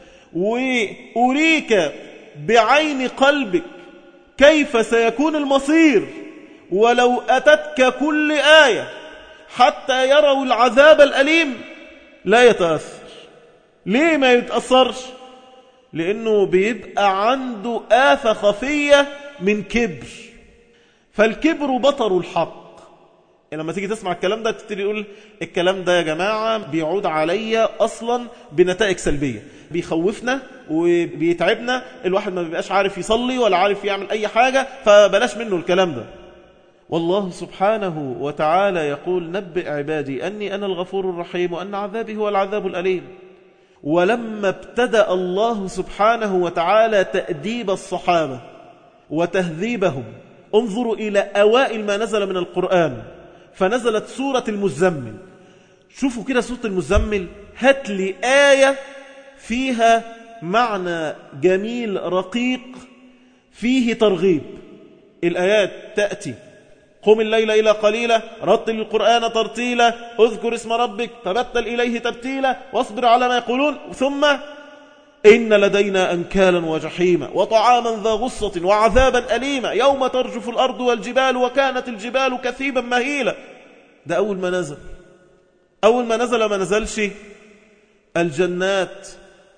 وأريك بعين قلبك كيف سيكون المصير، ولو أتتك كل آية حتى يروا العذاب الأليم لا يتأثر. ليه ما يتأثرش؟ لأنه بيبقى عنده آفة خفية من كبر، فالكبر بطر الحق. لما تيجي تسمع الكلام ده تبتدي يقول الكلام ده يا جماعة بيعود عليا أصلا بنتائج سلبية، بيخوفنا وبيتعبنا، الواحد ما بيبقاش عارف يصلي ولا عارف يعمل أي حاجة، فبلاش منه الكلام ده. والله سبحانه وتعالى يقول نبئ عبادي أني أنا الغفور الرحيم وأن عذابي هو العذاب الأليم. ولما ابتدأ الله سبحانه وتعالى تأديب الصحابة وتهذيبهم، انظروا إلى أوائل ما نزل من القرآن، فنزلت سورة المزمل. شوفوا كده سورة المزمل، هات لي آية فيها معنى جميل رقيق فيه ترغيب. الآيات تأتي قم الليل إلى قليلا، رتل القرآن ترتيلا، اذكر اسم ربك، تبتل إليه تبتيلا، واصبر على ما يقولون، ثم إن لدينا أنكالا وجحيما وطعاما ذا غصة وعذابا أليما يوم ترجف الأرض والجبال وكانت الجبال كثيبا مهيلا. ده أول ما نزل. أول ما نزل ما نزلش الجنات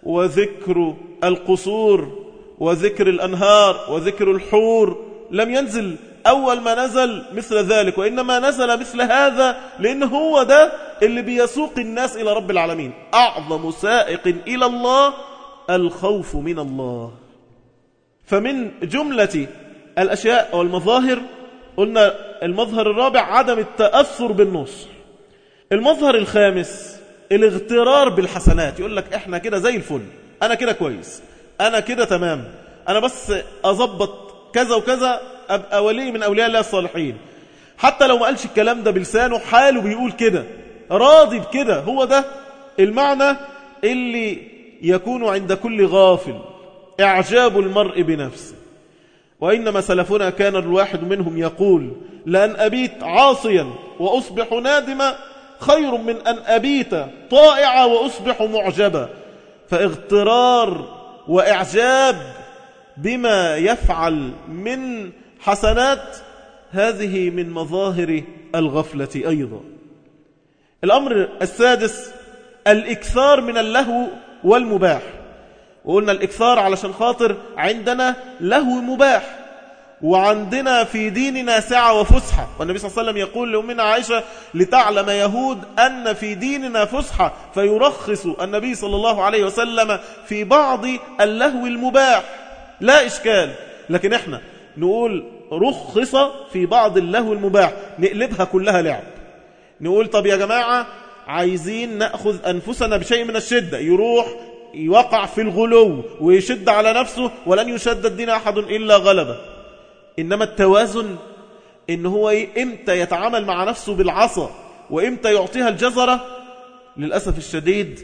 وذكر القصور وذكر الأنهار وذكر الحور لم ينزل أول ما نزل مثل ذلك، وإنما نزل مثل هذا لأن هو ده اللي بيسوق الناس إلى رب العالمين. أعظم سائق إلى الله الخوف من الله. فمن جملة الأشياء والمظاهر قلنا المظهر الرابع عدم التأثر بالنصح. المظهر الخامس الاغترار بالحسنات، يقول لك احنا كده زي الفل، انا كده كويس، انا كده تمام، انا بس اضبط كذا وكذا ابقى ولي من اولياء الله الصالحين. حتى لو ما قالش الكلام ده بلسانه حاله بيقول كده، راضي بكده. هو ده المعنى اللي يكون عند كل غافل، اعجاب المرء بنفسه. وإنما سلفنا كان الواحد منهم يقول لأن أبيت عاصيا وأصبح نادما خير من أن أبيت طائعا وأصبح معجبا. فاغترار وإعجاب بما يفعل من حسنات هذه من مظاهر الغفلة أيضا. الأمر السادس الإكثار من اللهو والمباح. وقلنا الإكثار علشان خاطر عندنا لهو مباح، وعندنا في ديننا سعة وفسحة. والنبي صلى الله عليه وسلم يقول لأمنا عائشة لتعلم يهود أن في ديننا فسحة، فيرخص النبي صلى الله عليه وسلم في بعض اللهو المباح لا إشكال. لكن احنا نقول رخص في بعض اللهو المباح، نقلبها كلها لعب. نقول طب يا جماعة عايزين نأخذ أنفسنا بشيء من الشدة، يروح يوقع في الغلو ويشد على نفسه، ولن يشد الدين أحد إلا غلبه. إنما التوازن إن هو إمتى يتعامل مع نفسه بالعصا وإمتى يعطيها الجزرة. للأسف الشديد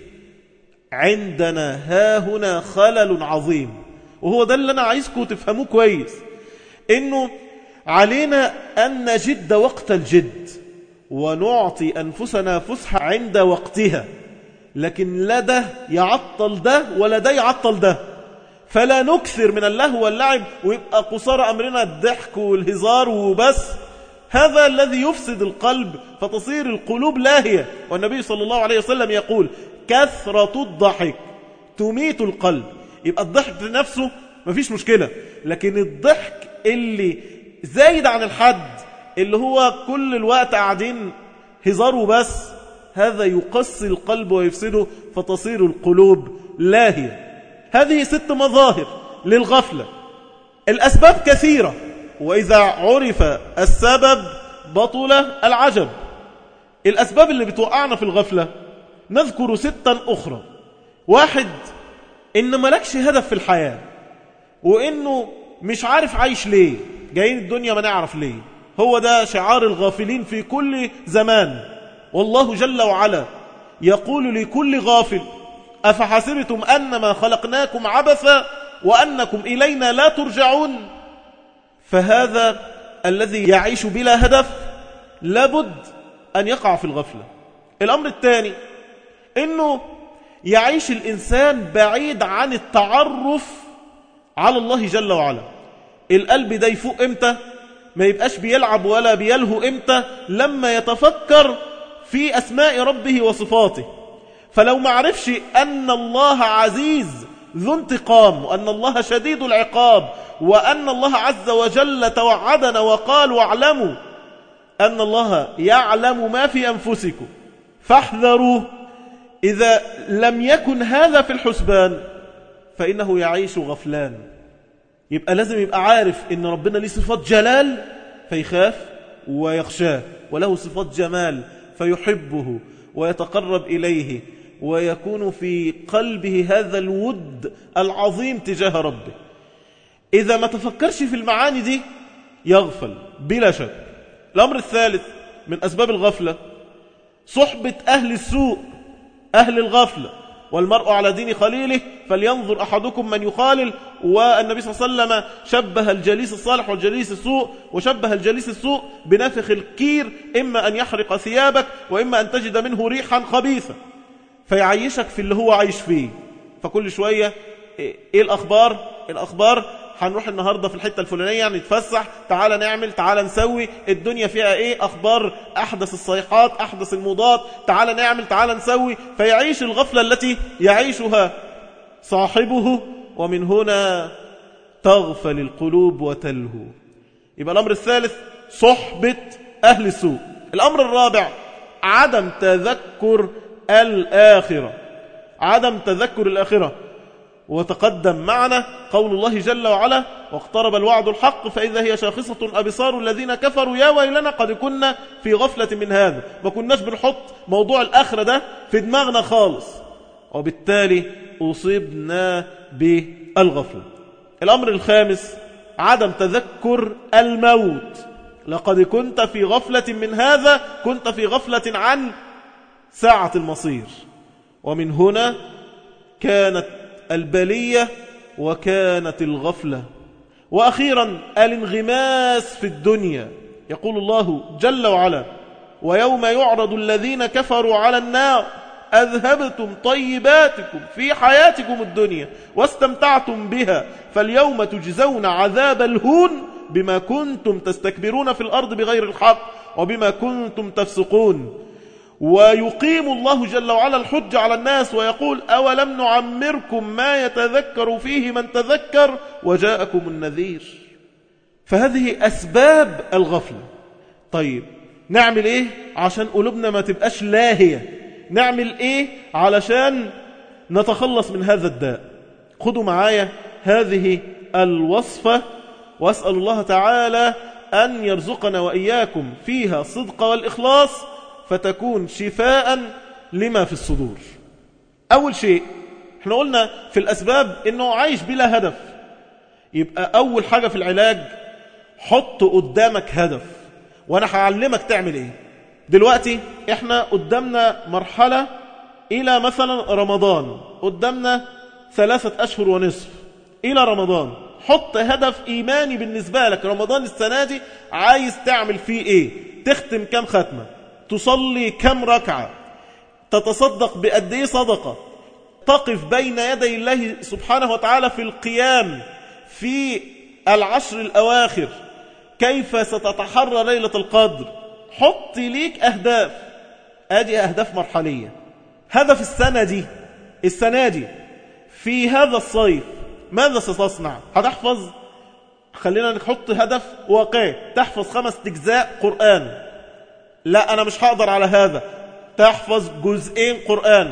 عندنا هاهنا خلل عظيم، وهو ده اللي أنا عايزكم تفهموه كويس، إنه علينا أن نجد وقت الجد ونعطي أنفسنا فسحة عند وقتها، لكن لا ده يعطل ده ولا ده يعطل ده. فلا نكثر من اللهو واللعب ويبقى قصار أمرنا الضحك والهزار وبس. هذا الذي يفسد القلب فتصير القلوب لاهية. والنبي صلى الله عليه وسلم يقول كثرة الضحك تميت القلب. يبقى الضحك نفسه مفيش مشكلة، لكن الضحك اللي زايد عن الحد، اللي هو كل الوقت قاعدين هزار وبس، هذا يقسي القلب ويفسده فتصير القلوب لاهية. هذه 6 مظاهر للغفلة. الأسباب كثيرة، وإذا عرف السبب بطل العجب. الأسباب اللي بتوقعنا في الغفلة نذكر 6 أخرى. 1 إن ملكش هدف في الحياة، وإنه مش عارف عايش ليه، جايين الدنيا ما نعرف ليه. هو ده شعار الغافلين في كل زمان. والله جل وعلا يقول لكل غافل أفحسبتم أنما خلقناكم عبثا وأنكم إلينا لا ترجعون. فهذا الذي يعيش بلا هدف لابد أن يقع في الغفلة. الأمر الثاني إنه يعيش الإنسان بعيد عن التعرف على الله جل وعلا. القلب ده يفوق إمتى؟ ما يبقاش بيلعب ولا بيلهو إمتى؟ لما يتفكر في أسماء ربه وصفاته. فلو ما عرفش أن الله عزيز ذو انتقام، وأن الله شديد العقاب، وأن الله عز وجل توعدنا وقال واعلموا أن الله يعلم ما في أنفسكم فاحذروه، إذا لم يكن هذا في الحسبان فإنه يعيش غفلان. يبقى لازم يبقى عارف إن ربنا له صفات جلال فيخاف ويخشاه، وله صفات جمال فيحبه ويتقرب إليه، ويكون في قلبه هذا الود العظيم تجاه ربه. إذا ما تفكرش في المعاني دي يغفل بلا شك. الأمر الثالث من أسباب الغفلة صحبة أهل السوء، أهل الغفلة. والمرء على دين خليله فلينظر أحدكم من يخالل. والنبي صلى الله عليه وسلم شبه الجليس الصالح والجليس السوء، وشبه الجليس السوء بنافخ الكير، إما أن يحرق ثيابك وإما أن تجد منه ريحا خبيثة، فيعيشك في اللي هو عايش فيه. فكل شوية إيه الأخبار هنروح النهاردة في الحتة الفلانية نتفسح، تعال نعمل، تعال نسوي، الدنيا فيها إيه، أخبار أحدث الصيحات، أحدث الموضات، تعال نعمل، تعال نسوي. فيعيش الغفلة التي يعيشها صاحبه ومن هنا تغفل القلوب وتلهو. يبقى الأمر الثالث صحبة أهل السوء. الأمر الرابع عدم تذكر الآخرة، عدم تذكر الآخرة. وتقدم معنا قول الله جل وعلا: واقترب الوعد الحق فإذا هي شاخصة أبصار الذين كفروا يا ويلنا قد كنا في غفلة من هذا. ما كناش بنحط موضوع الآخرة ده في دماغنا خالص، وبالتالي أصيبنا بالغفلة. الأمر الخامس عدم تذكر الموت. لقد كنت في غفلة من هذا، كنت في غفلة عن ساعة المصير. ومن هنا كانت البلية وكانت الغفلة. وأخيرا الانغماس في الدنيا. يقول الله جل وعلا: ويوم يعرض الذين كفروا على النار أذهبتم طيباتكم في حياتكم الدنيا واستمتعتم بها فاليوم تجزون عذاب الهون بما كنتم تستكبرون في الأرض بغير الحق وبما كنتم تفسقون. ويقيم الله جل وعلا الحج على الناس ويقول: أولم نعمركم ما يتذكر فيه من تذكر وجاءكم النذير. فهذه أسباب الغفلة. طيب نعمل إيه عشان قلوبنا ما تبقاش لاهية؟ نعمل إيه علشان نتخلص من هذا الداء؟ خذوا معايا هذه الوصفة، وأسأل الله تعالى أن يرزقنا وإياكم فيها صدق والإخلاص فتكون شفاء لما في الصدور. أول شيء احنا قلنا في الأسباب إنه عايش بلا هدف. يبقى أول حاجة في العلاج حط قدامك هدف، وأنا هعلمك تعمل إيه. دلوقتي احنا قدامنا مرحلة إلى مثلا رمضان، قدامنا 3 أشهر ونصف إلى رمضان. حط هدف إيماني بالنسبة لك. رمضان السنة دي عايز تعمل فيه إيه؟ تختم كم ختمة؟ تصلي كم ركعة؟ تتصدق بقد إيه صدقة؟ تقف بين يدي الله سبحانه وتعالى في القيام في العشر الأواخر؟ كيف ستتحرى ليلة القدر؟ حط ليك أهداف. أدي أهداف مرحلية. هدف السنة دي في هذا الصيف ماذا ستصنع؟ هتحفظ؟ خلينا نحط هدف واقعي. تحفظ 5 أجزاء قرآن. لا أنا مش هقدر على هذا. تحفظ 2 جزء قرآن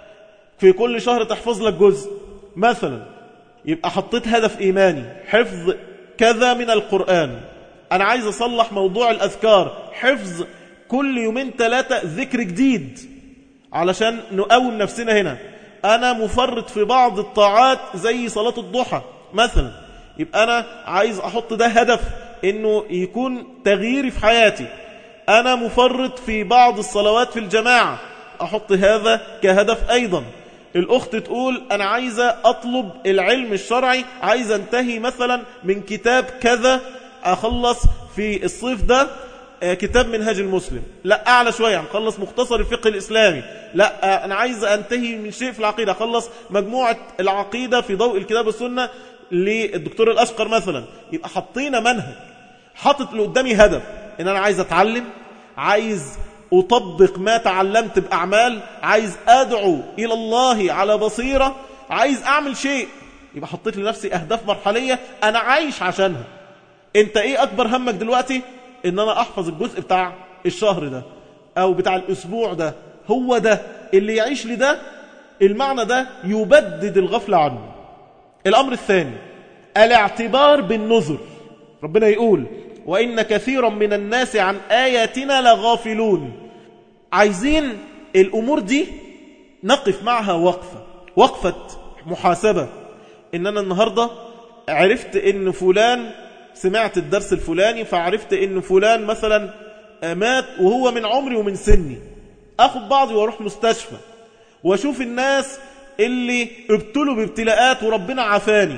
في كل شهر، تحفظ لك جزء مثلا. يبقى حطيت هدف إيماني، حفظ كذا من القرآن. أنا عايز أصلح موضوع الأذكار، حفظ كل 2-3 ذكر جديد علشان نقوم نفسنا هنا. أنا مفرط في بعض الطاعات زي صلاة الضحى مثلا، يبقى أنا عايز أحط ده هدف إنه يكون تغييري في حياتي. أنا مفرط في بعض الصلوات في الجماعة، أحط هذا كهدف أيضا. الأخت تقول أنا عايزة أطلب العلم الشرعي، عايزة أنتهي مثلا من كتاب كذا، أخلص في الصيف ده كتاب منهاج المسلم. لا أعلى شوية، أخلص مختصر الفقه الإسلامي. لا أنا عايزة أنتهي من شيء في العقيدة، أخلص مجموعة العقيدة في ضوء الكتاب والسنة للدكتور الأشقر مثلا. يبقى حطينا منهج، حطت اللي قدامي هدف إن أنا عايز أتعلم، عايز أطبق ما تعلمت بأعمال، عايز أدعو إلى الله على بصيرة، عايز أعمل شيء. يبقى حطيت لنفسي أهداف مرحلية أنا عايش عشانها. أنت إيه أكبر همك دلوقتي؟ إن أنا أحفظ الجزء بتاع الشهر ده أو بتاع الأسبوع ده. هو ده اللي يعيش لده، المعنى ده يبدد الغفلة عنه. الأمر الثاني الاعتبار بالنذر. ربنا يقول: وإن كثيرا من الناس عن آياتنا لغافلون. عايزين الأمور دي نقف معها وقفة محاسبة. إن أنا النهاردة عرفت إن فلان، سمعت الدرس الفلاني فعرفت إن فلان مثلا مات وهو من عمري ومن سني. أخذ بعضي وأروح مستشفى وأشوف الناس اللي ابتلوا بابتلاءات وربنا عافاني،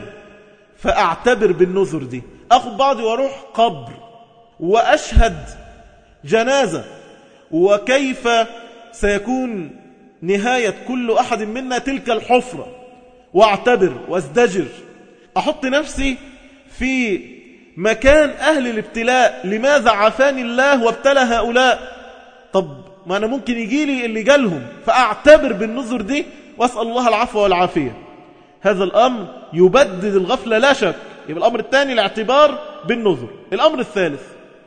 فأعتبر بالنذر دي. أخذ بعضي وأروح قبر وأشهد جنازة، وكيف سيكون نهاية كل أحد منا تلك الحفرة، وأعتبر وازدجر. أحط نفسي في مكان أهل الابتلاء. لماذا عافاني الله وابتلى هؤلاء؟ طب ما أنا ممكن يجيلي اللي جالهم، فأعتبر بالنذر دي وأسأل الله العفو والعافية. هذا الأمر يبدد الغفلة لا شك. يبقى الأمر الثاني الاعتبار بالنذر. الأمر الثالث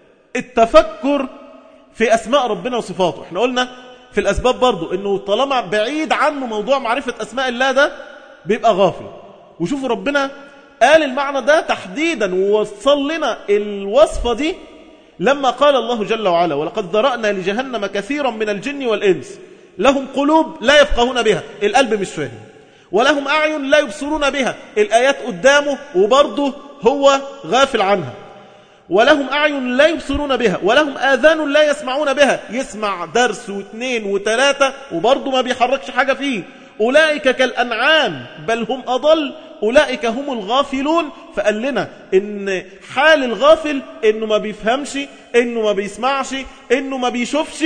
التفكر في أسماء ربنا وصفاته. احنا قلنا في الأسباب برضو إنه طالما بعيد عنه موضوع معرفة أسماء الله ده بيبقى غافل. وشوفوا ربنا قال المعنى ده تحديدا ووصل لنا الوصفة دي لما قال الله جل وعلا ولقد ذرأنا لجهنم كثيرا من الجن والإنس لهم قلوب لا يفقهون بها، القلب مش فاهم، ولهم أعين لا يبصرون بها، الآيات قدامه وبرضه هو غافل عنها، ولهم أعين لا يبصرون بها، ولهم آذان لا يسمعون بها، يسمع درس واثنين وثلاثة وبرضه ما بيحركش حاجة فيه. أولئك كالأنعام بل هم أضل أولئك هم الغافلون. فقال لنا إن حال الغافل إنه ما بيفهمش، إنه ما بيسمعش، إنه ما بيشوفش.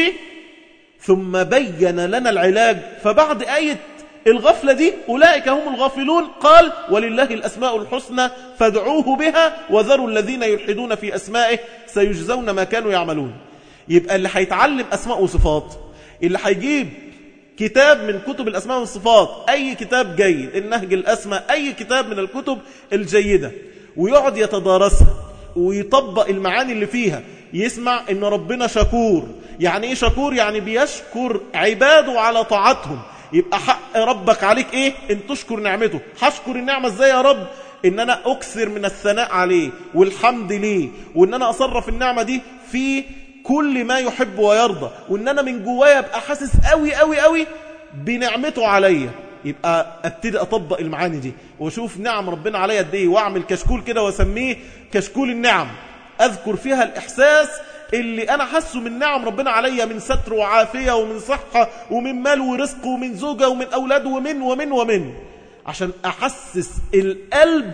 ثم بين لنا العلاج، فبعد آية الغفلة دي أولئك هم الغافلون قال ولله الأسماء الحسنى فادعوه بها وذروا الذين يلحدون في أسمائه سيجزون ما كانوا يعملون. يبقى اللي هيتعلم أسماء وصفات، اللي هيجيب كتاب من كتب الأسماء والصفات، أي كتاب جيد، النهج الأسماء، أي كتاب من الكتب الجيدة، ويقعد يتدارسها ويطبق المعاني اللي فيها، يسمع إن ربنا شكور. يعني إيه شكور؟ يعني بيشكر عباده على طاعتهم. يبقى حق ربك عليك إيه؟ إن تشكر نعمته. هشكر النعمة إزاي يا رب؟ إن أنا أكثر من الثناء عليه والحمد ليه، وإن أنا أصرف النعمة دي في كل ما يحب ويرضى، وإن أنا من جوايا أبقى حاسس قوي قوي قوي بنعمته عليا. يبقى أبتدي أطبق المعاني دي وأشوف نعم ربنا عليا قد إيه، وأعمل كشكول كده وأسميه كشكول النعم، أذكر فيها الإحساس اللي أنا حسه من نعم ربنا عليا، من ستر وعافية ومن صحة ومن مال ورزق ومن زوجة ومن أولاد ومن عشان أحسس القلب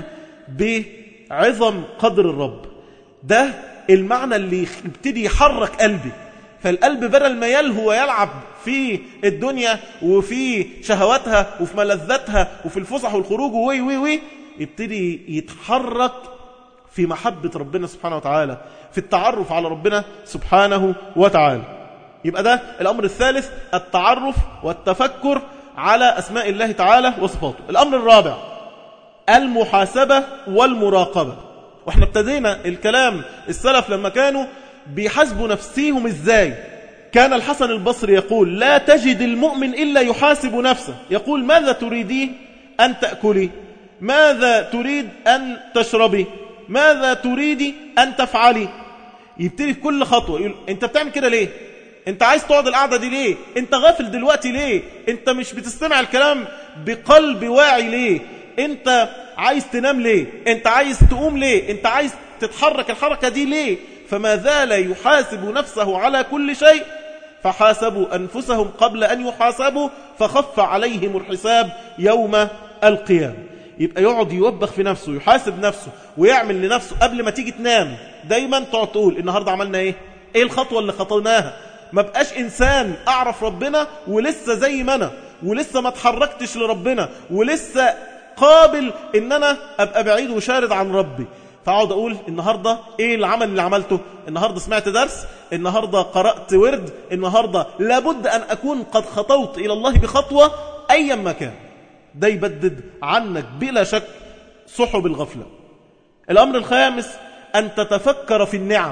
بعظم قدر الرب. ده المعنى اللي يبتدي يحرك قلبي. فالقلب بدل ما يلهو ويلعب في الدنيا وفي شهواتها وفي ملذاتها وفي الفسح والخروج وي يبتدي يتحرك في محبة ربنا سبحانه وتعالى، في التعرف على ربنا سبحانه وتعالى. يبقى ده الأمر الثالث، التعرف والتفكر على أسماء الله تعالى وصفاته. الأمر الرابع المحاسبة والمراقبة. واحنا ابتدينا الكلام السلف لما كانوا بيحاسبوا نفسيهم ازاي. كان الحسن البصري يقول لا تجد المؤمن إلا يحاسب نفسه، يقول ماذا تريدين أن تأكلي، ماذا تريد أن تشربي، ماذا تريدي أن تفعلي. يبتدي في كل خطوة يقول انت بتعمل كده ليه، انت عايز تقعد القعدة دي ليه، انت غافل دلوقتي ليه، انت مش بتستمع الكلام بقلب واعي ليه، انت عايز تنام ليه، انت عايز تقوم ليه، انت عايز تتحرك الحركة دي ليه. فما زال يحاسب نفسه على كل شيء. فحاسبوا أنفسهم قبل أن يحاسبوا فخف عليهم الحساب يوم القيامة. يبقى يقعد يوبخ في نفسه، يحاسب نفسه ويعمل لنفسه قبل ما تيجي تنام. دايما تقعد تقول النهاردة عملنا ايه الخطوة اللي خطوناها. ما بقاش إنسان أعرف ربنا ولسه زي ما أنا، ولسه ما تحركتش لربنا، ولسه قابل إن أنا أبقى بعيد وشارد عن ربي. فأقعد أقول النهاردة إيه العمل اللي عملته، النهاردة سمعت درس، النهاردة قرأت ورد، النهاردة لابد أن أكون قد خطوت إلى الله بخطوة أيا ما كان. ده يبدد عنك بلا شك سحب الغفلة. الأمر الخامس أن تتفكر في النعم.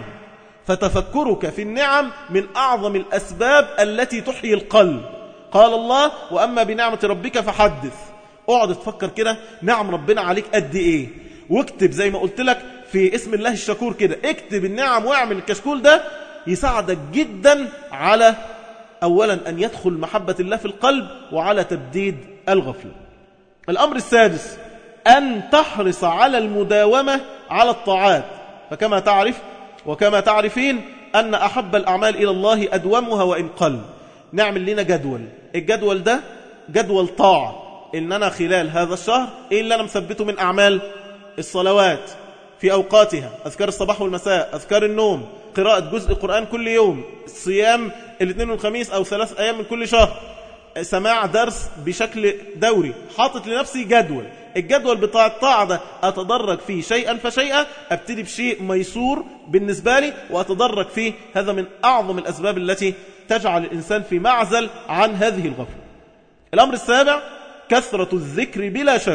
فتفكرك في النعم من أعظم الأسباب التي تحيي القلب. قال الله وأما بنعمة ربك فحدث. اقعد تفكر كده نعم ربنا عليك قد إيه، واكتب زي ما قلت لك في اسم الله الشكور كده، اكتب النعم واعمل الكشكول ده. يساعدك جدا على أولا أن يدخل محبة الله في القلب وعلى تبديد الغفلة. الأمر السادس أن تحرص على المداومة على الطاعات. فكما تعرف وكما تعرفين أن أحب الأعمال إلى الله أدومها وإن قل. نعمل لنا جدول، الجدول ده جدول طاعة، إن أنا خلال هذا الشهر إيه اللي أنا مثبته من أعمال الصلوات في أوقاتها، أذكار الصباح والمساء، أذكار النوم، قراءة جزء قرآن كل يوم، الصيام الاثنين والخميس أو 3 أيام من كل شهر، سماع درس بشكل دوري. حاطط لنفسي جدول، الجدول بتاع الطاعة ده أتدرج فيه شيئا فشيئا، أبتدي بشيء ميسور بالنسبة لي وأتدرج فيه. هذا من أعظم الأسباب التي تجعل الإنسان في معزل عن هذه الغفلة. الأمر السابع كثرة الذكر بلا شك.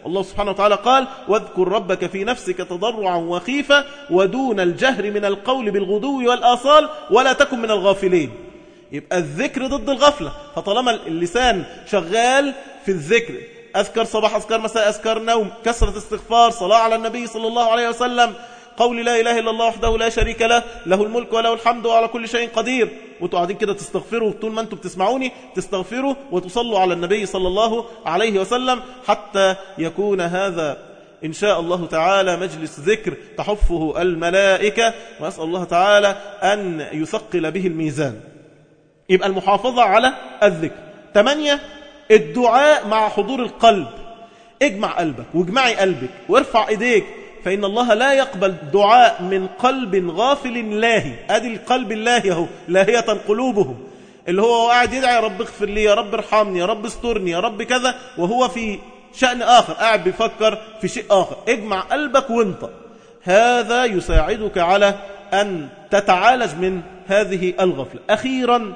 الله سبحانه وتعالى قال واذكر ربك في نفسك تضرعا وخيفة ودون الجهر من القول بالغدو والآصال ولا تكن من الغافلين. يبقى الذكر ضد الغفلة، فطالما اللسان شغال في الذكر، أذكر صباح، أذكر مساء، أذكر نوم، كثرة استغفار، صلاة على النبي صلى الله عليه وسلم، قول لا إله إلا الله وحده لا شريك له، له الملك وله الحمد وعلى كل شيء قدير. وانتوا قاعدين كده تستغفروا طول ما انتوا بتسمعوني، تستغفروا وتصلوا على النبي صلى الله عليه وسلم، حتى يكون هذا إن شاء الله تعالى مجلس ذكر تحفه الملائكة، وأسأل الله تعالى أن يثقل به الميزان. يبقى المحافظة على الذكر. 8 الدعاء مع حضور القلب. اجمع قلبك واجمعي قلبك وارفع ايديك، فإن الله لا يقبل دعاء من قلب غافل لاهي. ادي القلب اللاهي اهو، لاهية قلوبهم، اللي هو قاعد يدعي يا رب اغفر لي، يا رب ارحمني، يا رب استرني، يا رب كذا، وهو في شأن آخر، قاعد بيفكر في شيء آخر. اجمع قلبك وانطق، هذا يساعدك على أن تتعالج من هذه الغفلة. أخيرا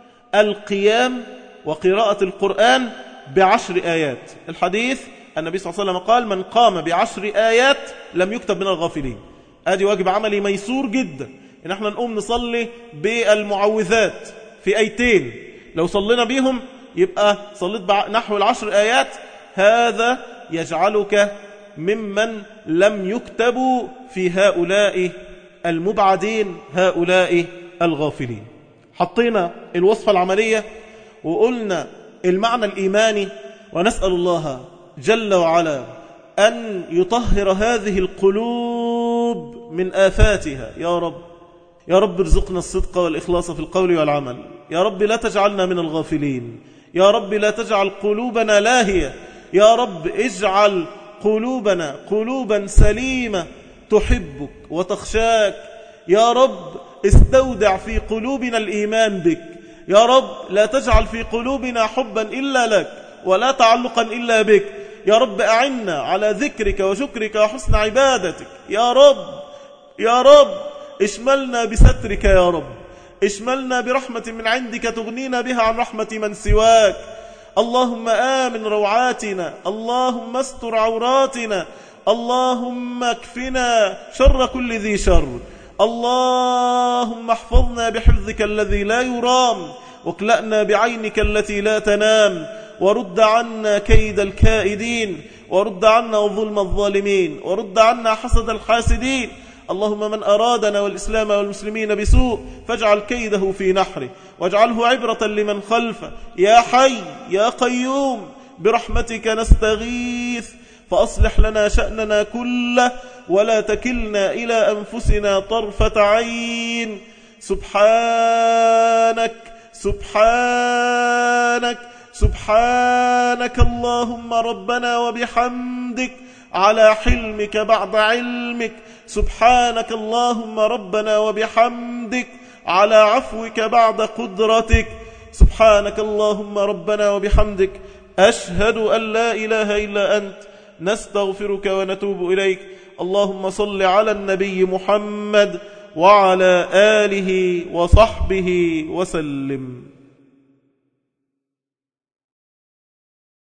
القيام وقراءة القرآن ب10 آيات. الحديث النبي صلى الله عليه وسلم قال من قام ب10 آيات لم يكتب من الغافلين. ادي واجب عملي ميسور جدا، ان احنا نقوم نصلي بالمعوذات في آيتين، لو صلينا بيهم يبقى صليت نحو 10 آيات. هذا يجعلك ممن لم يكتبوا في هؤلاء المبعدين، هؤلاء الغافلين. حطينا الوصفة العملية وقلنا المعنى الإيماني، ونسأل الله جل وعلا أن يطهر هذه القلوب من آفاتها. يا رب، يا رب ارزقنا الصدق والإخلاص في القول والعمل. يا رب لا تجعلنا من الغافلين. يا رب لا تجعل قلوبنا لاهية. يا رب اجعل قلوبنا قلوبا سليمة تحبك وتخشاك. يا رب استودع في قلوبنا الإيمان بك. يا رب لا تجعل في قلوبنا حبا إلا لك ولا تعلقا إلا بك. يا رب أعنا على ذكرك وشكرك وحسن عبادتك. يا رب، يا رب اشملنا بسترك. يا رب اشملنا برحمة من عندك تغنينا بها عن رحمة من سواك. اللهم آمن روعاتنا، اللهم استر عوراتنا، اللهم اكفنا شر كل ذي شر. اللهم احفظنا بحفظك الذي لا يرام، واكلأنا بعينك التي لا تنام، ورد عنا كيد الكائدين، ورد عنا ظلم الظالمين، ورد عنا حسد الحاسدين. اللهم من أرادنا والإسلام والمسلمين بسوء فاجعل كيده في نحره، واجعله عبرة لمن خلفه. يا حي يا قيوم برحمتك نستغيث، فأصلح لنا شأننا كله ولا تكلنا إلى أنفسنا طرفة عين. سبحانك سبحانك سبحانك اللهم ربنا وبحمدك على حلمك بعد علمك. سبحانك اللهم ربنا وبحمدك على عفوك بعد قدرتك. سبحانك اللهم ربنا وبحمدك أشهد أن لا إله إلا أنت، نستغفرك ونتوب إليك. اللهم صل على النبي محمد وعلى آله وصحبه وسلم.